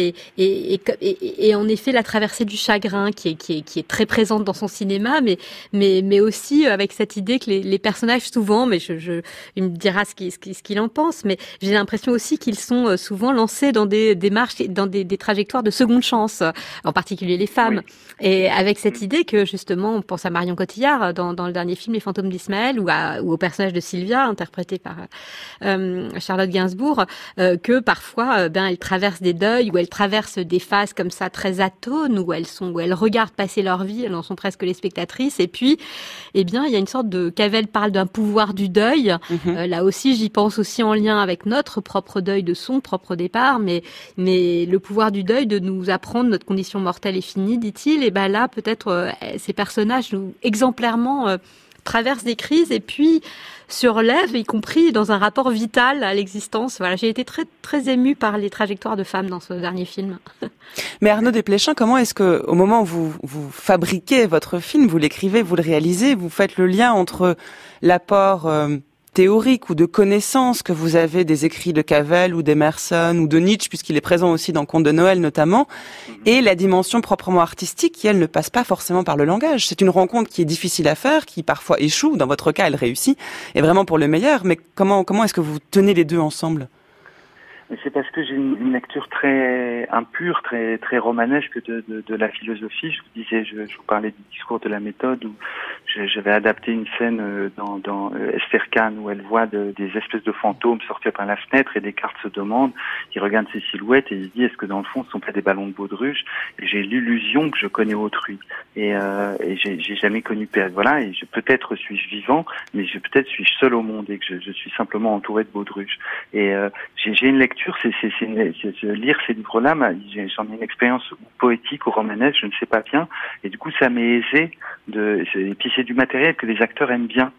S3: et en effet la traversée du chagrin qui est très présente dans son cinéma, mais aussi avec cette idée que les personnages souvent, mais il me dira ce qu'il en pense, mais j'ai l'impression aussi qu'ils sont souvent lancés dans des démarches, dans des trajectoires de seconde chance, en particulier les femmes, et avec cette idée que justement on pense à Marion Cotillard dans le dernier film Les Fantômes d'Ismaël, ou au personnage de Sylvia interprétée par Charlotte Gainsbourg, que parfois, elles traversent des deuils, ou elles traversent des phases comme ça très atones, où elles regardent passer leur vie, elles en sont presque les spectatrices. Et puis, il y a une sorte de Cavell parle d'un pouvoir du deuil. Là aussi, j'y pense aussi en lien avec notre propre deuil de son propre départ, mais le pouvoir du deuil de nous apprendre notre condition mortelle est finie, dit-il. Et là, peut-être ces personnages exemplairement traversent des crises et puis se relèvent, y compris dans un rapport vital à l'existence. Voilà, j'ai été très très émue par les trajectoires de femmes dans ce dernier film.
S1: Mais Arnaud Desplechin, comment est-ce que, au moment où vous fabriquez votre film, vous l'écrivez, vous le réalisez, vous faites le lien entre l'apport théorique ou de connaissances que vous avez des écrits de Cavell ou d'Emerson ou de Nietzsche, puisqu'il est présent aussi dans Contes de Noël notamment, et la dimension proprement artistique qui, elle, ne passe pas forcément par le langage. C'est une rencontre qui est difficile à faire, qui parfois échoue. Dans votre cas, elle réussit, et vraiment pour le meilleur. Mais comment est-ce que vous tenez les deux ensemble ?
S10: C'est parce que j'ai une lecture très impure, très très romanesque de la philosophie. Je vous disais, je vous parlais du discours de la méthode, où j'avais adapté une scène dans Esther Kahn où elle voit des espèces de fantômes sortir par la fenêtre, et Descartes se demande, il regarde ces silhouettes et il se dit, est-ce que dans le fond ce sont pas des ballons de baudruche? Et j'ai l'illusion que je connais autrui, et j'ai jamais connu voilà, et peut-être suis-je vivant, mais peut-être suis-je seul au monde, et que je suis simplement entouré de baudruches. Et j'ai une lecture, c'est lire ces livres-là, j'en ai une expérience poétique ou romanesque, je ne sais pas bien, et du coup ça m'est aisé et puis c'est du matériel que les acteurs aiment bien.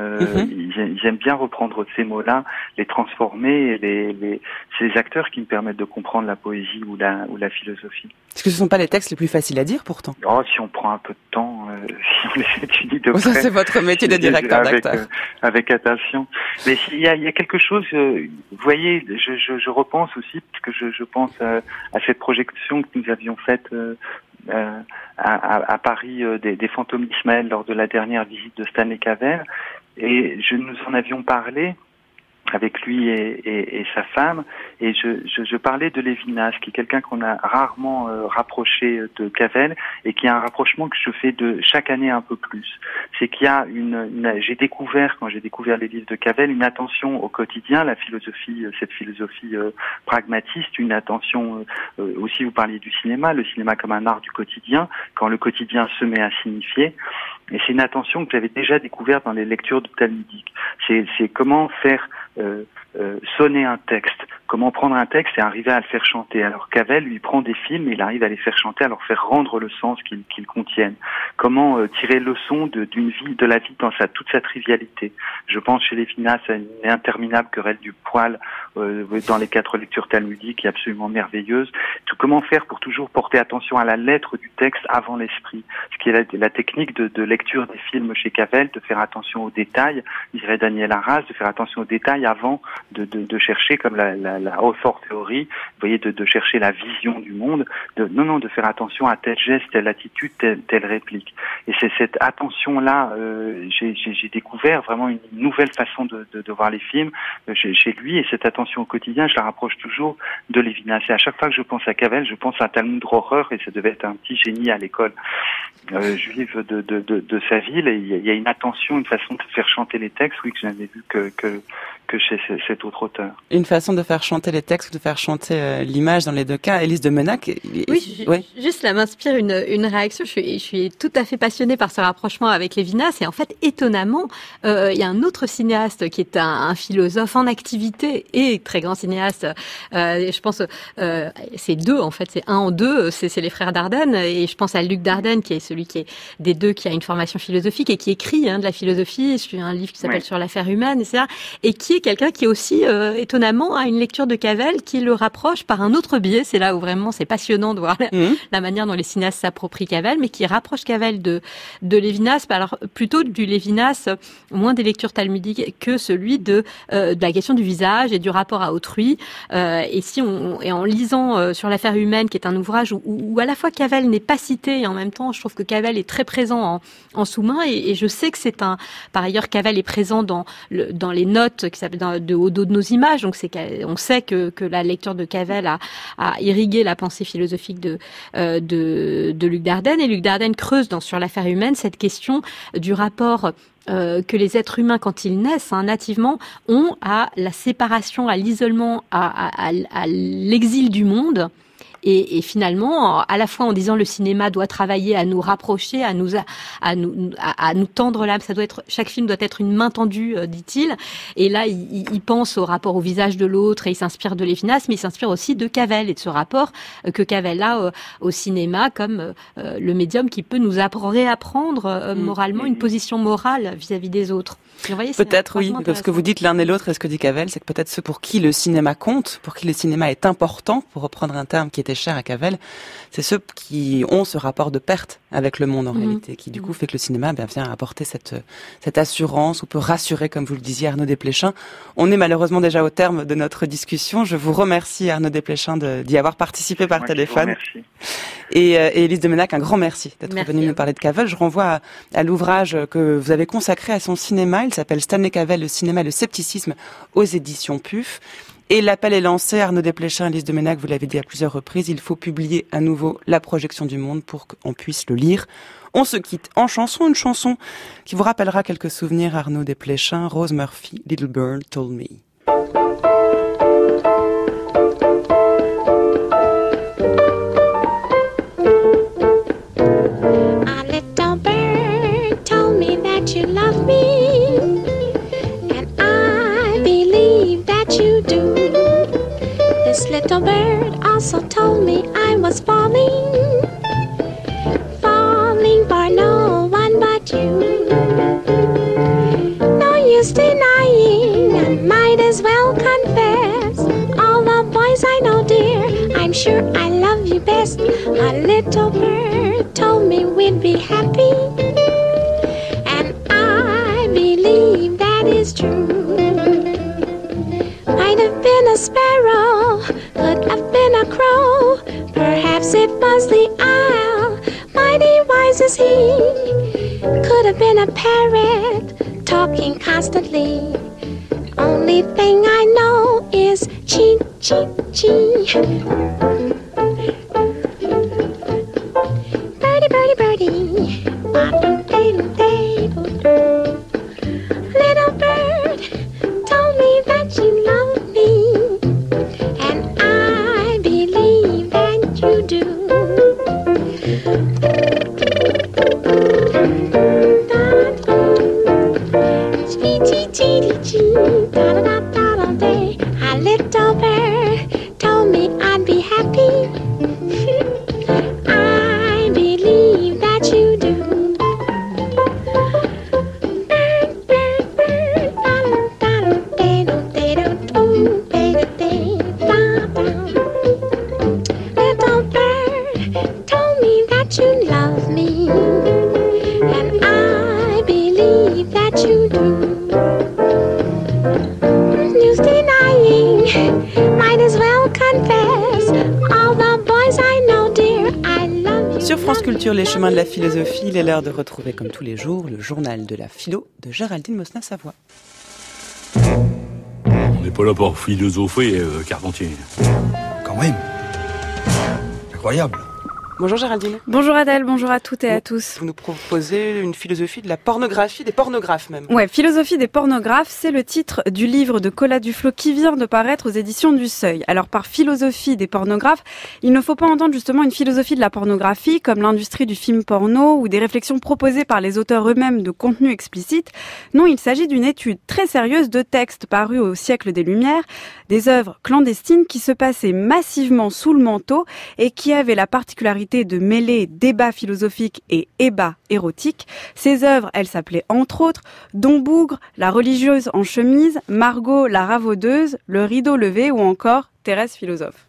S10: Ils aiment bien reprendre ces mots-là, les transformer, et c'est les acteurs qui me permettent de comprendre la poésie ou la philosophie.
S1: Est-ce que ce ne sont pas les textes les plus faciles à dire pourtant?
S10: Oh, si on prend un peu de temps, si on les étudie de près.
S1: Ça, c'est votre métier de directeur d'acteur.
S10: Avec attention. Mais il y a quelque chose, vous voyez, je repense aussi, parce que je pense à cette projection que nous avions faite à Paris des fantômes d'Ismaël lors de la dernière visite de Stanley Cavell, et nous en avions parlé avec lui et sa femme, et je parlais de Lévinas, qui est quelqu'un qu'on a rarement rapproché de Cavell, et qui a un rapprochement que je fais de chaque année un peu plus. C'est qu'il y a j'ai découvert, quand j'ai découvert les livres de Cavell, une attention au quotidien, la philosophie, cette philosophie pragmatiste, une attention aussi, vous parliez du cinéma, le cinéma comme un art du quotidien, quand le quotidien se met à signifier. Et c'est une attention que j'avais déjà découverte dans les lectures de talmudique. C'est comment faire sonner un texte, comment prendre un texte et arriver à le faire chanter. Alors Cavell, lui, prend des films et il arrive à les faire chanter, à leur faire rendre le sens qu'ils contiennent. Comment tirer leçon d'une vie, de la vie dans toute sa trivialité. Je pense chez Lévinas à une interminable querelle du poil dans les 4 lectures talmudiques, qui est absolument merveilleuse. Comment faire pour toujours porter attention à la lettre du texte avant l'esprit, ce qui est la technique de lecture des films chez Cavell, de faire attention aux détails, dirait Daniel Arras, de faire attention aux détails avant de chercher, comme la Hawthorne Theory, vous voyez, de chercher la vision du monde, de faire attention à tel geste, telle attitude, telle réplique. Et c'est cette attention-là, j'ai découvert vraiment une nouvelle façon de voir les films chez lui, et cette attention au quotidien, je la rapproche toujours de Lévinas. Et à chaque fois que je pense à Cavell, je pense à Talmud Rocher, et ça devait être un petit génie à l'école juive de sa ville, et il y a une attention, une façon de faire chanter les textes, oui, que je n'avais vu que chez cet autre auteur.
S1: Une façon de faire chanter les textes, de faire chanter l'image dans les deux cas. Élise de Menac.
S3: Juste là m'inspire une réaction. Je suis tout à fait passionnée par ce rapprochement avec Lévinas, et en fait, étonnamment, il y a un autre cinéaste qui est un philosophe en activité et très grand cinéaste. Je pense, c'est deux en fait, c'est un en deux, c'est les frères Dardenne, et je pense à Luc Dardenne, qui est celui qui est des deux qui a une formation philosophique et qui écrit de la philosophie. Je suis un livre qui s'appelle Sur l'affaire humaine, etc. Et qui est quelqu'un qui aussi, étonnamment, a une lecture de Cavell qui le rapproche par un autre biais. C'est là où vraiment c'est passionnant de voir la manière dont les cinéastes s'approprient Cavell, mais qui rapproche Cavell de Lévinas, alors plutôt du Lévinas, moins des lectures talmudiques que celui de la question du visage et du rapport à autrui. Et en lisant Sur l'affaire humaine, qui est un ouvrage où à la fois Cavell n'est pas cité, et en même temps, je trouve que Cavell est très présent en sous-main, et je sais que par ailleurs, Cavell est présent dans les notes qui s'appellent au dos de nos images. Donc on sait que la lecture de Cavell a irrigué la pensée philosophique de Luc Dardenne, et Luc Dardenne creuse Sur l'affaire humaine cette question du rapport que les êtres humains, quand ils naissent, nativement, ont à la séparation, à l'isolement, à l'exil du monde. Et finalement, à la fois en disant le cinéma doit travailler à nous rapprocher, à nous tendre l'âme, chaque film doit être une main tendue, dit-il. Et là, il pense au rapport au visage de l'autre et il s'inspire de Lévinas, mais il s'inspire aussi de Cavell et de ce rapport que Cavell a au cinéma comme le médium qui peut nous réapprendre moralement une position morale vis-à-vis des autres. Et vous voyez,
S1: peut-être oui, parce que vous dites l'un et l'autre, et ce que dit Cavell, c'est que peut-être ceux pour qui le cinéma compte, pour qui le cinéma est important, pour reprendre un terme qui était cher à Cavell, c'est ceux qui ont ce rapport de perte avec le monde en réalité, qui du coup fait que le cinéma vient apporter cette assurance, ou peut rassurer, comme vous le disiez Arnaud Desplechin. On est malheureusement déjà au terme de notre discussion. Je vous remercie Arnaud Desplechin d'y avoir participé par téléphone. Et Élise de Menac, un grand merci d'être venue nous parler de Cavell. Je renvoie à l'ouvrage que vous avez consacré à son cinéma. Il s'appelle Stanley Cavell, le cinéma, le scepticisme, aux éditions PUF. Et l'appel est lancé, Arnaud Desplechin, Élise de Menac, vous l'avez dit à plusieurs reprises, il faut publier à nouveau La projection du monde pour qu'on puisse le lire. On se quitte en chanson, une chanson qui vous rappellera quelques souvenirs, Arnaud Desplechin, Rose Murphy, Little Bird Told Me.
S11: You love me, and I believe that you do. This little bird also told me I was falling for no one but you. No use denying, I might as well confess. All the boys I know, dear, I'm sure I love you best. A little bird told me we'd be happy, is true. Might have been a sparrow, could have been a crow, perhaps it was the owl, mighty wise as he. Could have been a parrot, talking constantly. Only thing I know is chee, chee, chee. Birdie, birdie, birdie. Little bird told me that you love me, and I believe that you do. A little bird told me I'd be happy. I believe that you do.
S1: Sur France Culture, les chemins de la philosophie, il est l'heure de retrouver comme tous les jours le journal de la philo de Géraldine Mosna-Savoie.
S12: On n'est pas là pour philosopher, Carpentier.
S13: Quand même. Incroyable.
S1: Bonjour Géraldine.
S14: Bonjour Adèle, bonjour à toutes et à tous.
S1: Vous nous proposez une philosophie de la pornographie, des pornographes même.
S14: Ouais, philosophie des pornographes, c'est le titre du livre de Colas Duflo qui vient de paraître aux éditions du Seuil. Alors par philosophie des pornographes, il ne faut pas entendre justement une philosophie de la pornographie comme l'industrie du film porno ou des réflexions proposées par les auteurs eux-mêmes de contenu explicite. Non, il s'agit d'une étude très sérieuse de textes parus au siècle des Lumières, des œuvres clandestines qui se passaient massivement sous le manteau et qui avaient la particularité de mêler débat philosophique et ébat érotique. Ces œuvres, elles s'appelaient entre autres Don Bougre, la religieuse en chemise, Margot la ravaudeuse, le rideau levé ou encore Thérèse philosophe.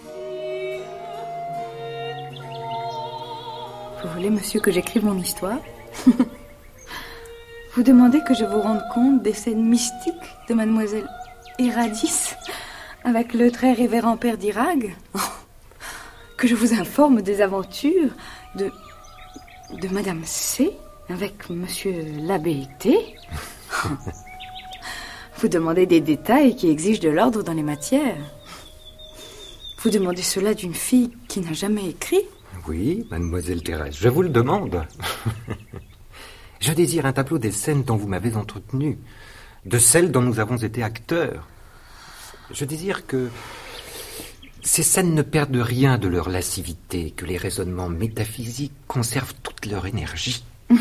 S15: Vous voulez, monsieur, que j'écrive mon histoire? Vous demandez que je vous rende compte des scènes mystiques de mademoiselle Héradis avec le très révérend père d'Irag? Que je vous informe des aventures de Madame C avec Monsieur l'abbé T? Vous demandez des détails qui exigent de l'ordre dans les matières. Vous demandez cela d'une fille qui n'a jamais écrit?
S13: Oui, mademoiselle Thérèse, je vous le demande.
S16: Je désire un tableau des scènes dont vous m'avez entretenu, de celles dont nous avons été acteurs. Je désire que ces scènes ne perdent rien de leur lascivité, que les raisonnements métaphysiques conservent toute leur énergie.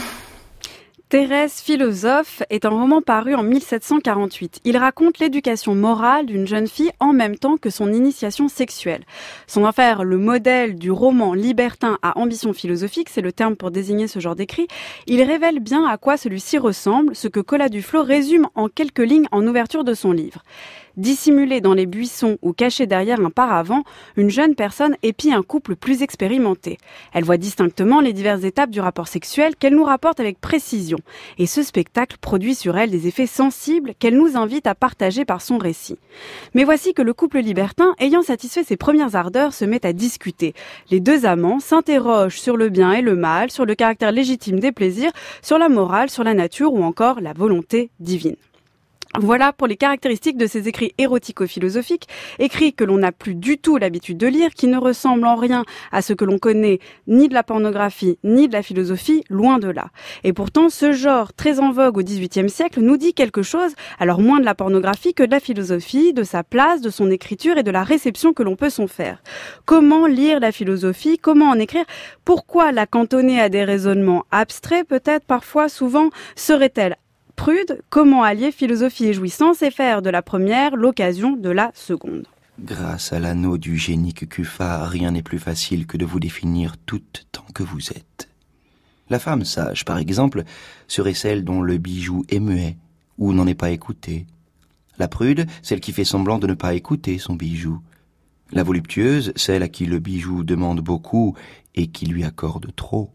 S14: Thérèse, philosophe, est un roman paru en 1748. Il raconte l'éducation morale d'une jeune fille en même temps que son initiation sexuelle. Sans en faire le modèle du roman libertin à ambition philosophique, c'est le terme pour désigner ce genre d'écrit, il révèle bien à quoi celui-ci ressemble, ce que Colas Duflos résume en quelques lignes en ouverture de son livre. Dissimulée dans les buissons ou cachée derrière un paravent, une jeune personne épie un couple plus expérimenté. Elle voit distinctement les diverses étapes du rapport sexuel qu'elle nous rapporte avec précision. Et ce spectacle produit sur elle des effets sensibles qu'elle nous invite à partager par son récit. Mais voici que le couple libertin, ayant satisfait ses premières ardeurs, se met à discuter. Les deux amants s'interrogent sur le bien et le mal, sur le caractère légitime des plaisirs, sur la morale, sur la nature ou encore la volonté divine. Voilà pour les caractéristiques de ces écrits érotico-philosophiques, écrits que l'on n'a plus du tout l'habitude de lire, qui ne ressemblent en rien à ce que l'on connaît ni de la pornographie, ni de la philosophie, loin de là. Et pourtant, ce genre, très en vogue au XVIIIe siècle, nous dit quelque chose, alors moins de la pornographie que de la philosophie, de sa place, de son écriture et de la réception que l'on peut s'en faire. Comment lire la philosophie? Comment en écrire? Pourquoi la cantonner à des raisonnements abstraits, peut-être, parfois, souvent, serait-elle prude? Comment allier philosophie et jouissance et faire de la première l'occasion de la seconde?
S17: Grâce à l'anneau du génie Cucuffa, rien n'est plus facile que de vous définir toutes tant que vous êtes. La femme sage, par exemple, serait celle dont le bijou est muet ou n'en est pas écouté. La prude, celle qui fait semblant de ne pas écouter son bijou. La voluptueuse, celle à qui le bijou demande beaucoup et qui lui accorde trop.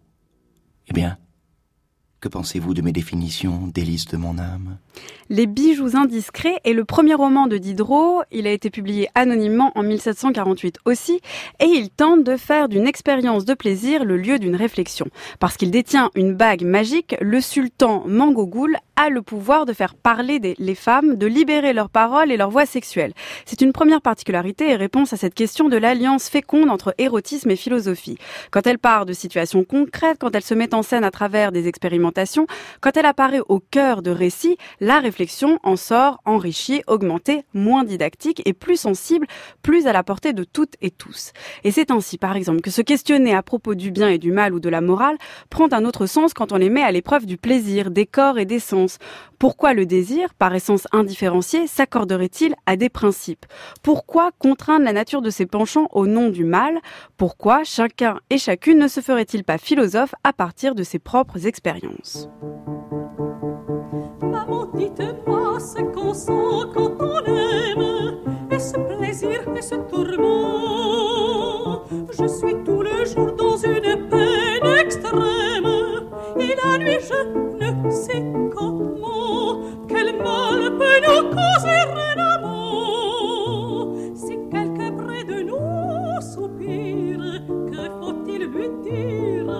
S17: Eh bien, que pensez-vous de mes définitions, délices de mon âme?
S14: Les bijoux indiscrets est le premier roman de Diderot. Il a été publié anonymement en 1748 aussi, et il tente de faire d'une expérience de plaisir le lieu d'une réflexion. Parce qu'il détient une bague magique, le sultan Mangogoul a le pouvoir de faire parler les femmes, de libérer leurs paroles et leurs voix sexuelles. C'est une première particularité et réponse à cette question de l'alliance féconde entre érotisme et philosophie. Quand elle part de situations concrètes, quand elle se met en scène à travers des expérimentations, quand elle apparaît au cœur de récits, la réflexion en sort enrichie, augmentée, moins didactique et plus sensible, plus à la portée de toutes et tous. Et c'est ainsi, par exemple, que se questionner à propos du bien et du mal ou de la morale prend un autre sens quand on les met à l'épreuve du plaisir, des corps et des sens. Pourquoi le désir, par essence indifférenciée, s'accorderait-il à des principes? Pourquoi contraindre la nature de ses penchants au nom du mal? Pourquoi chacun et chacune ne se ferait-il pas philosophe à partir de ses propres expériences?
S18: Maman, dites-moi ce qu'on sent quand on aime, et ce plaisir et ce tourment. Je suis tout le jour dans une peine extrême, et la nuit je ne sais comment. Quel mal peut nous causer un amant? Si quelqu'un près de nous soupire, que faut-il lui dire?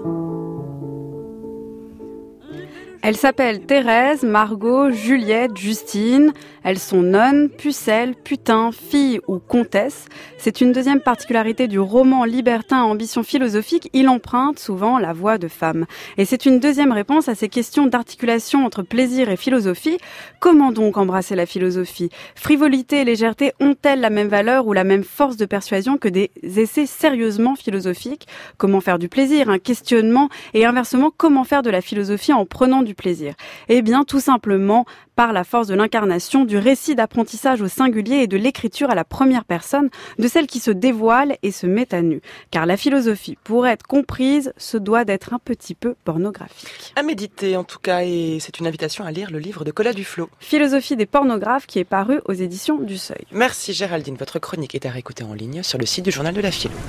S14: Elles s'appellent Thérèse, Margot, Juliette, Justine. Elles sont nonnes, pucelles, putains, filles ou comtesses. C'est une deuxième particularité du roman libertin à ambition philosophique. Il emprunte souvent la voix de femme. Et c'est une deuxième réponse à ces questions d'articulation entre plaisir et philosophie. Comment donc embrasser la philosophie? Frivolité et légèreté ont-elles la même valeur ou la même force de persuasion que des essais sérieusement philosophiques? Comment faire du plaisir, un questionnement, et inversement, comment faire de la philosophie en prenant du plaisir? Eh bien, tout simplement par la force de l'incarnation, du récit d'apprentissage au singulier et de l'écriture à la première personne, de celle qui se dévoile et se met à nu. Car la philosophie, pour être comprise, se doit d'être un petit peu pornographique.
S1: À méditer en tout cas, et c'est une invitation à lire le livre de Colas Duflos.
S14: Philosophie des pornographes, qui est paru aux éditions du Seuil.
S1: Merci Géraldine, votre chronique est à réécouter en ligne sur le site du Journal de la Philo.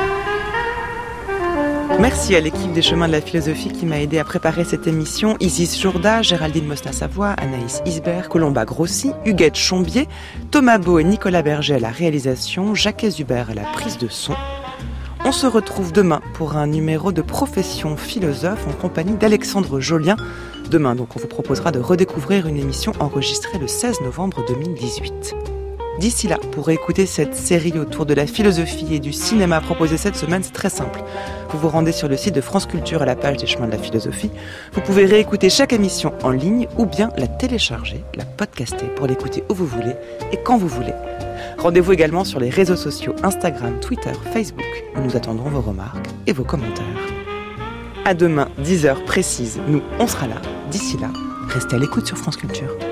S1: Merci à l'équipe des Chemins de la Philosophie qui m'a aidé à préparer cette émission. Isis Jourda, Géraldine Mosna-Savoie, Anaïs Isbert, Colomba Grossi, Huguette Chombier, Thomas Beau et Nicolas Berger à la réalisation, Jacques Hubert à la prise de son. On se retrouve demain pour un numéro de Profession Philosophe en compagnie d'Alexandre Jolien. Demain, donc, on vous proposera de redécouvrir une émission enregistrée le 16 novembre 2018. D'ici là, pour écouter cette série autour de la philosophie et du cinéma proposée cette semaine, c'est très simple. Vous vous rendez sur le site de France Culture à la page des chemins de la philosophie. Vous pouvez réécouter chaque émission en ligne ou bien la télécharger, la podcaster pour l'écouter où vous voulez et quand vous voulez. Rendez-vous également sur les réseaux sociaux Instagram, Twitter, Facebook, où nous attendrons vos remarques et vos commentaires. À demain, 10h précise. Nous, on sera là. D'ici là, restez à l'écoute sur France Culture.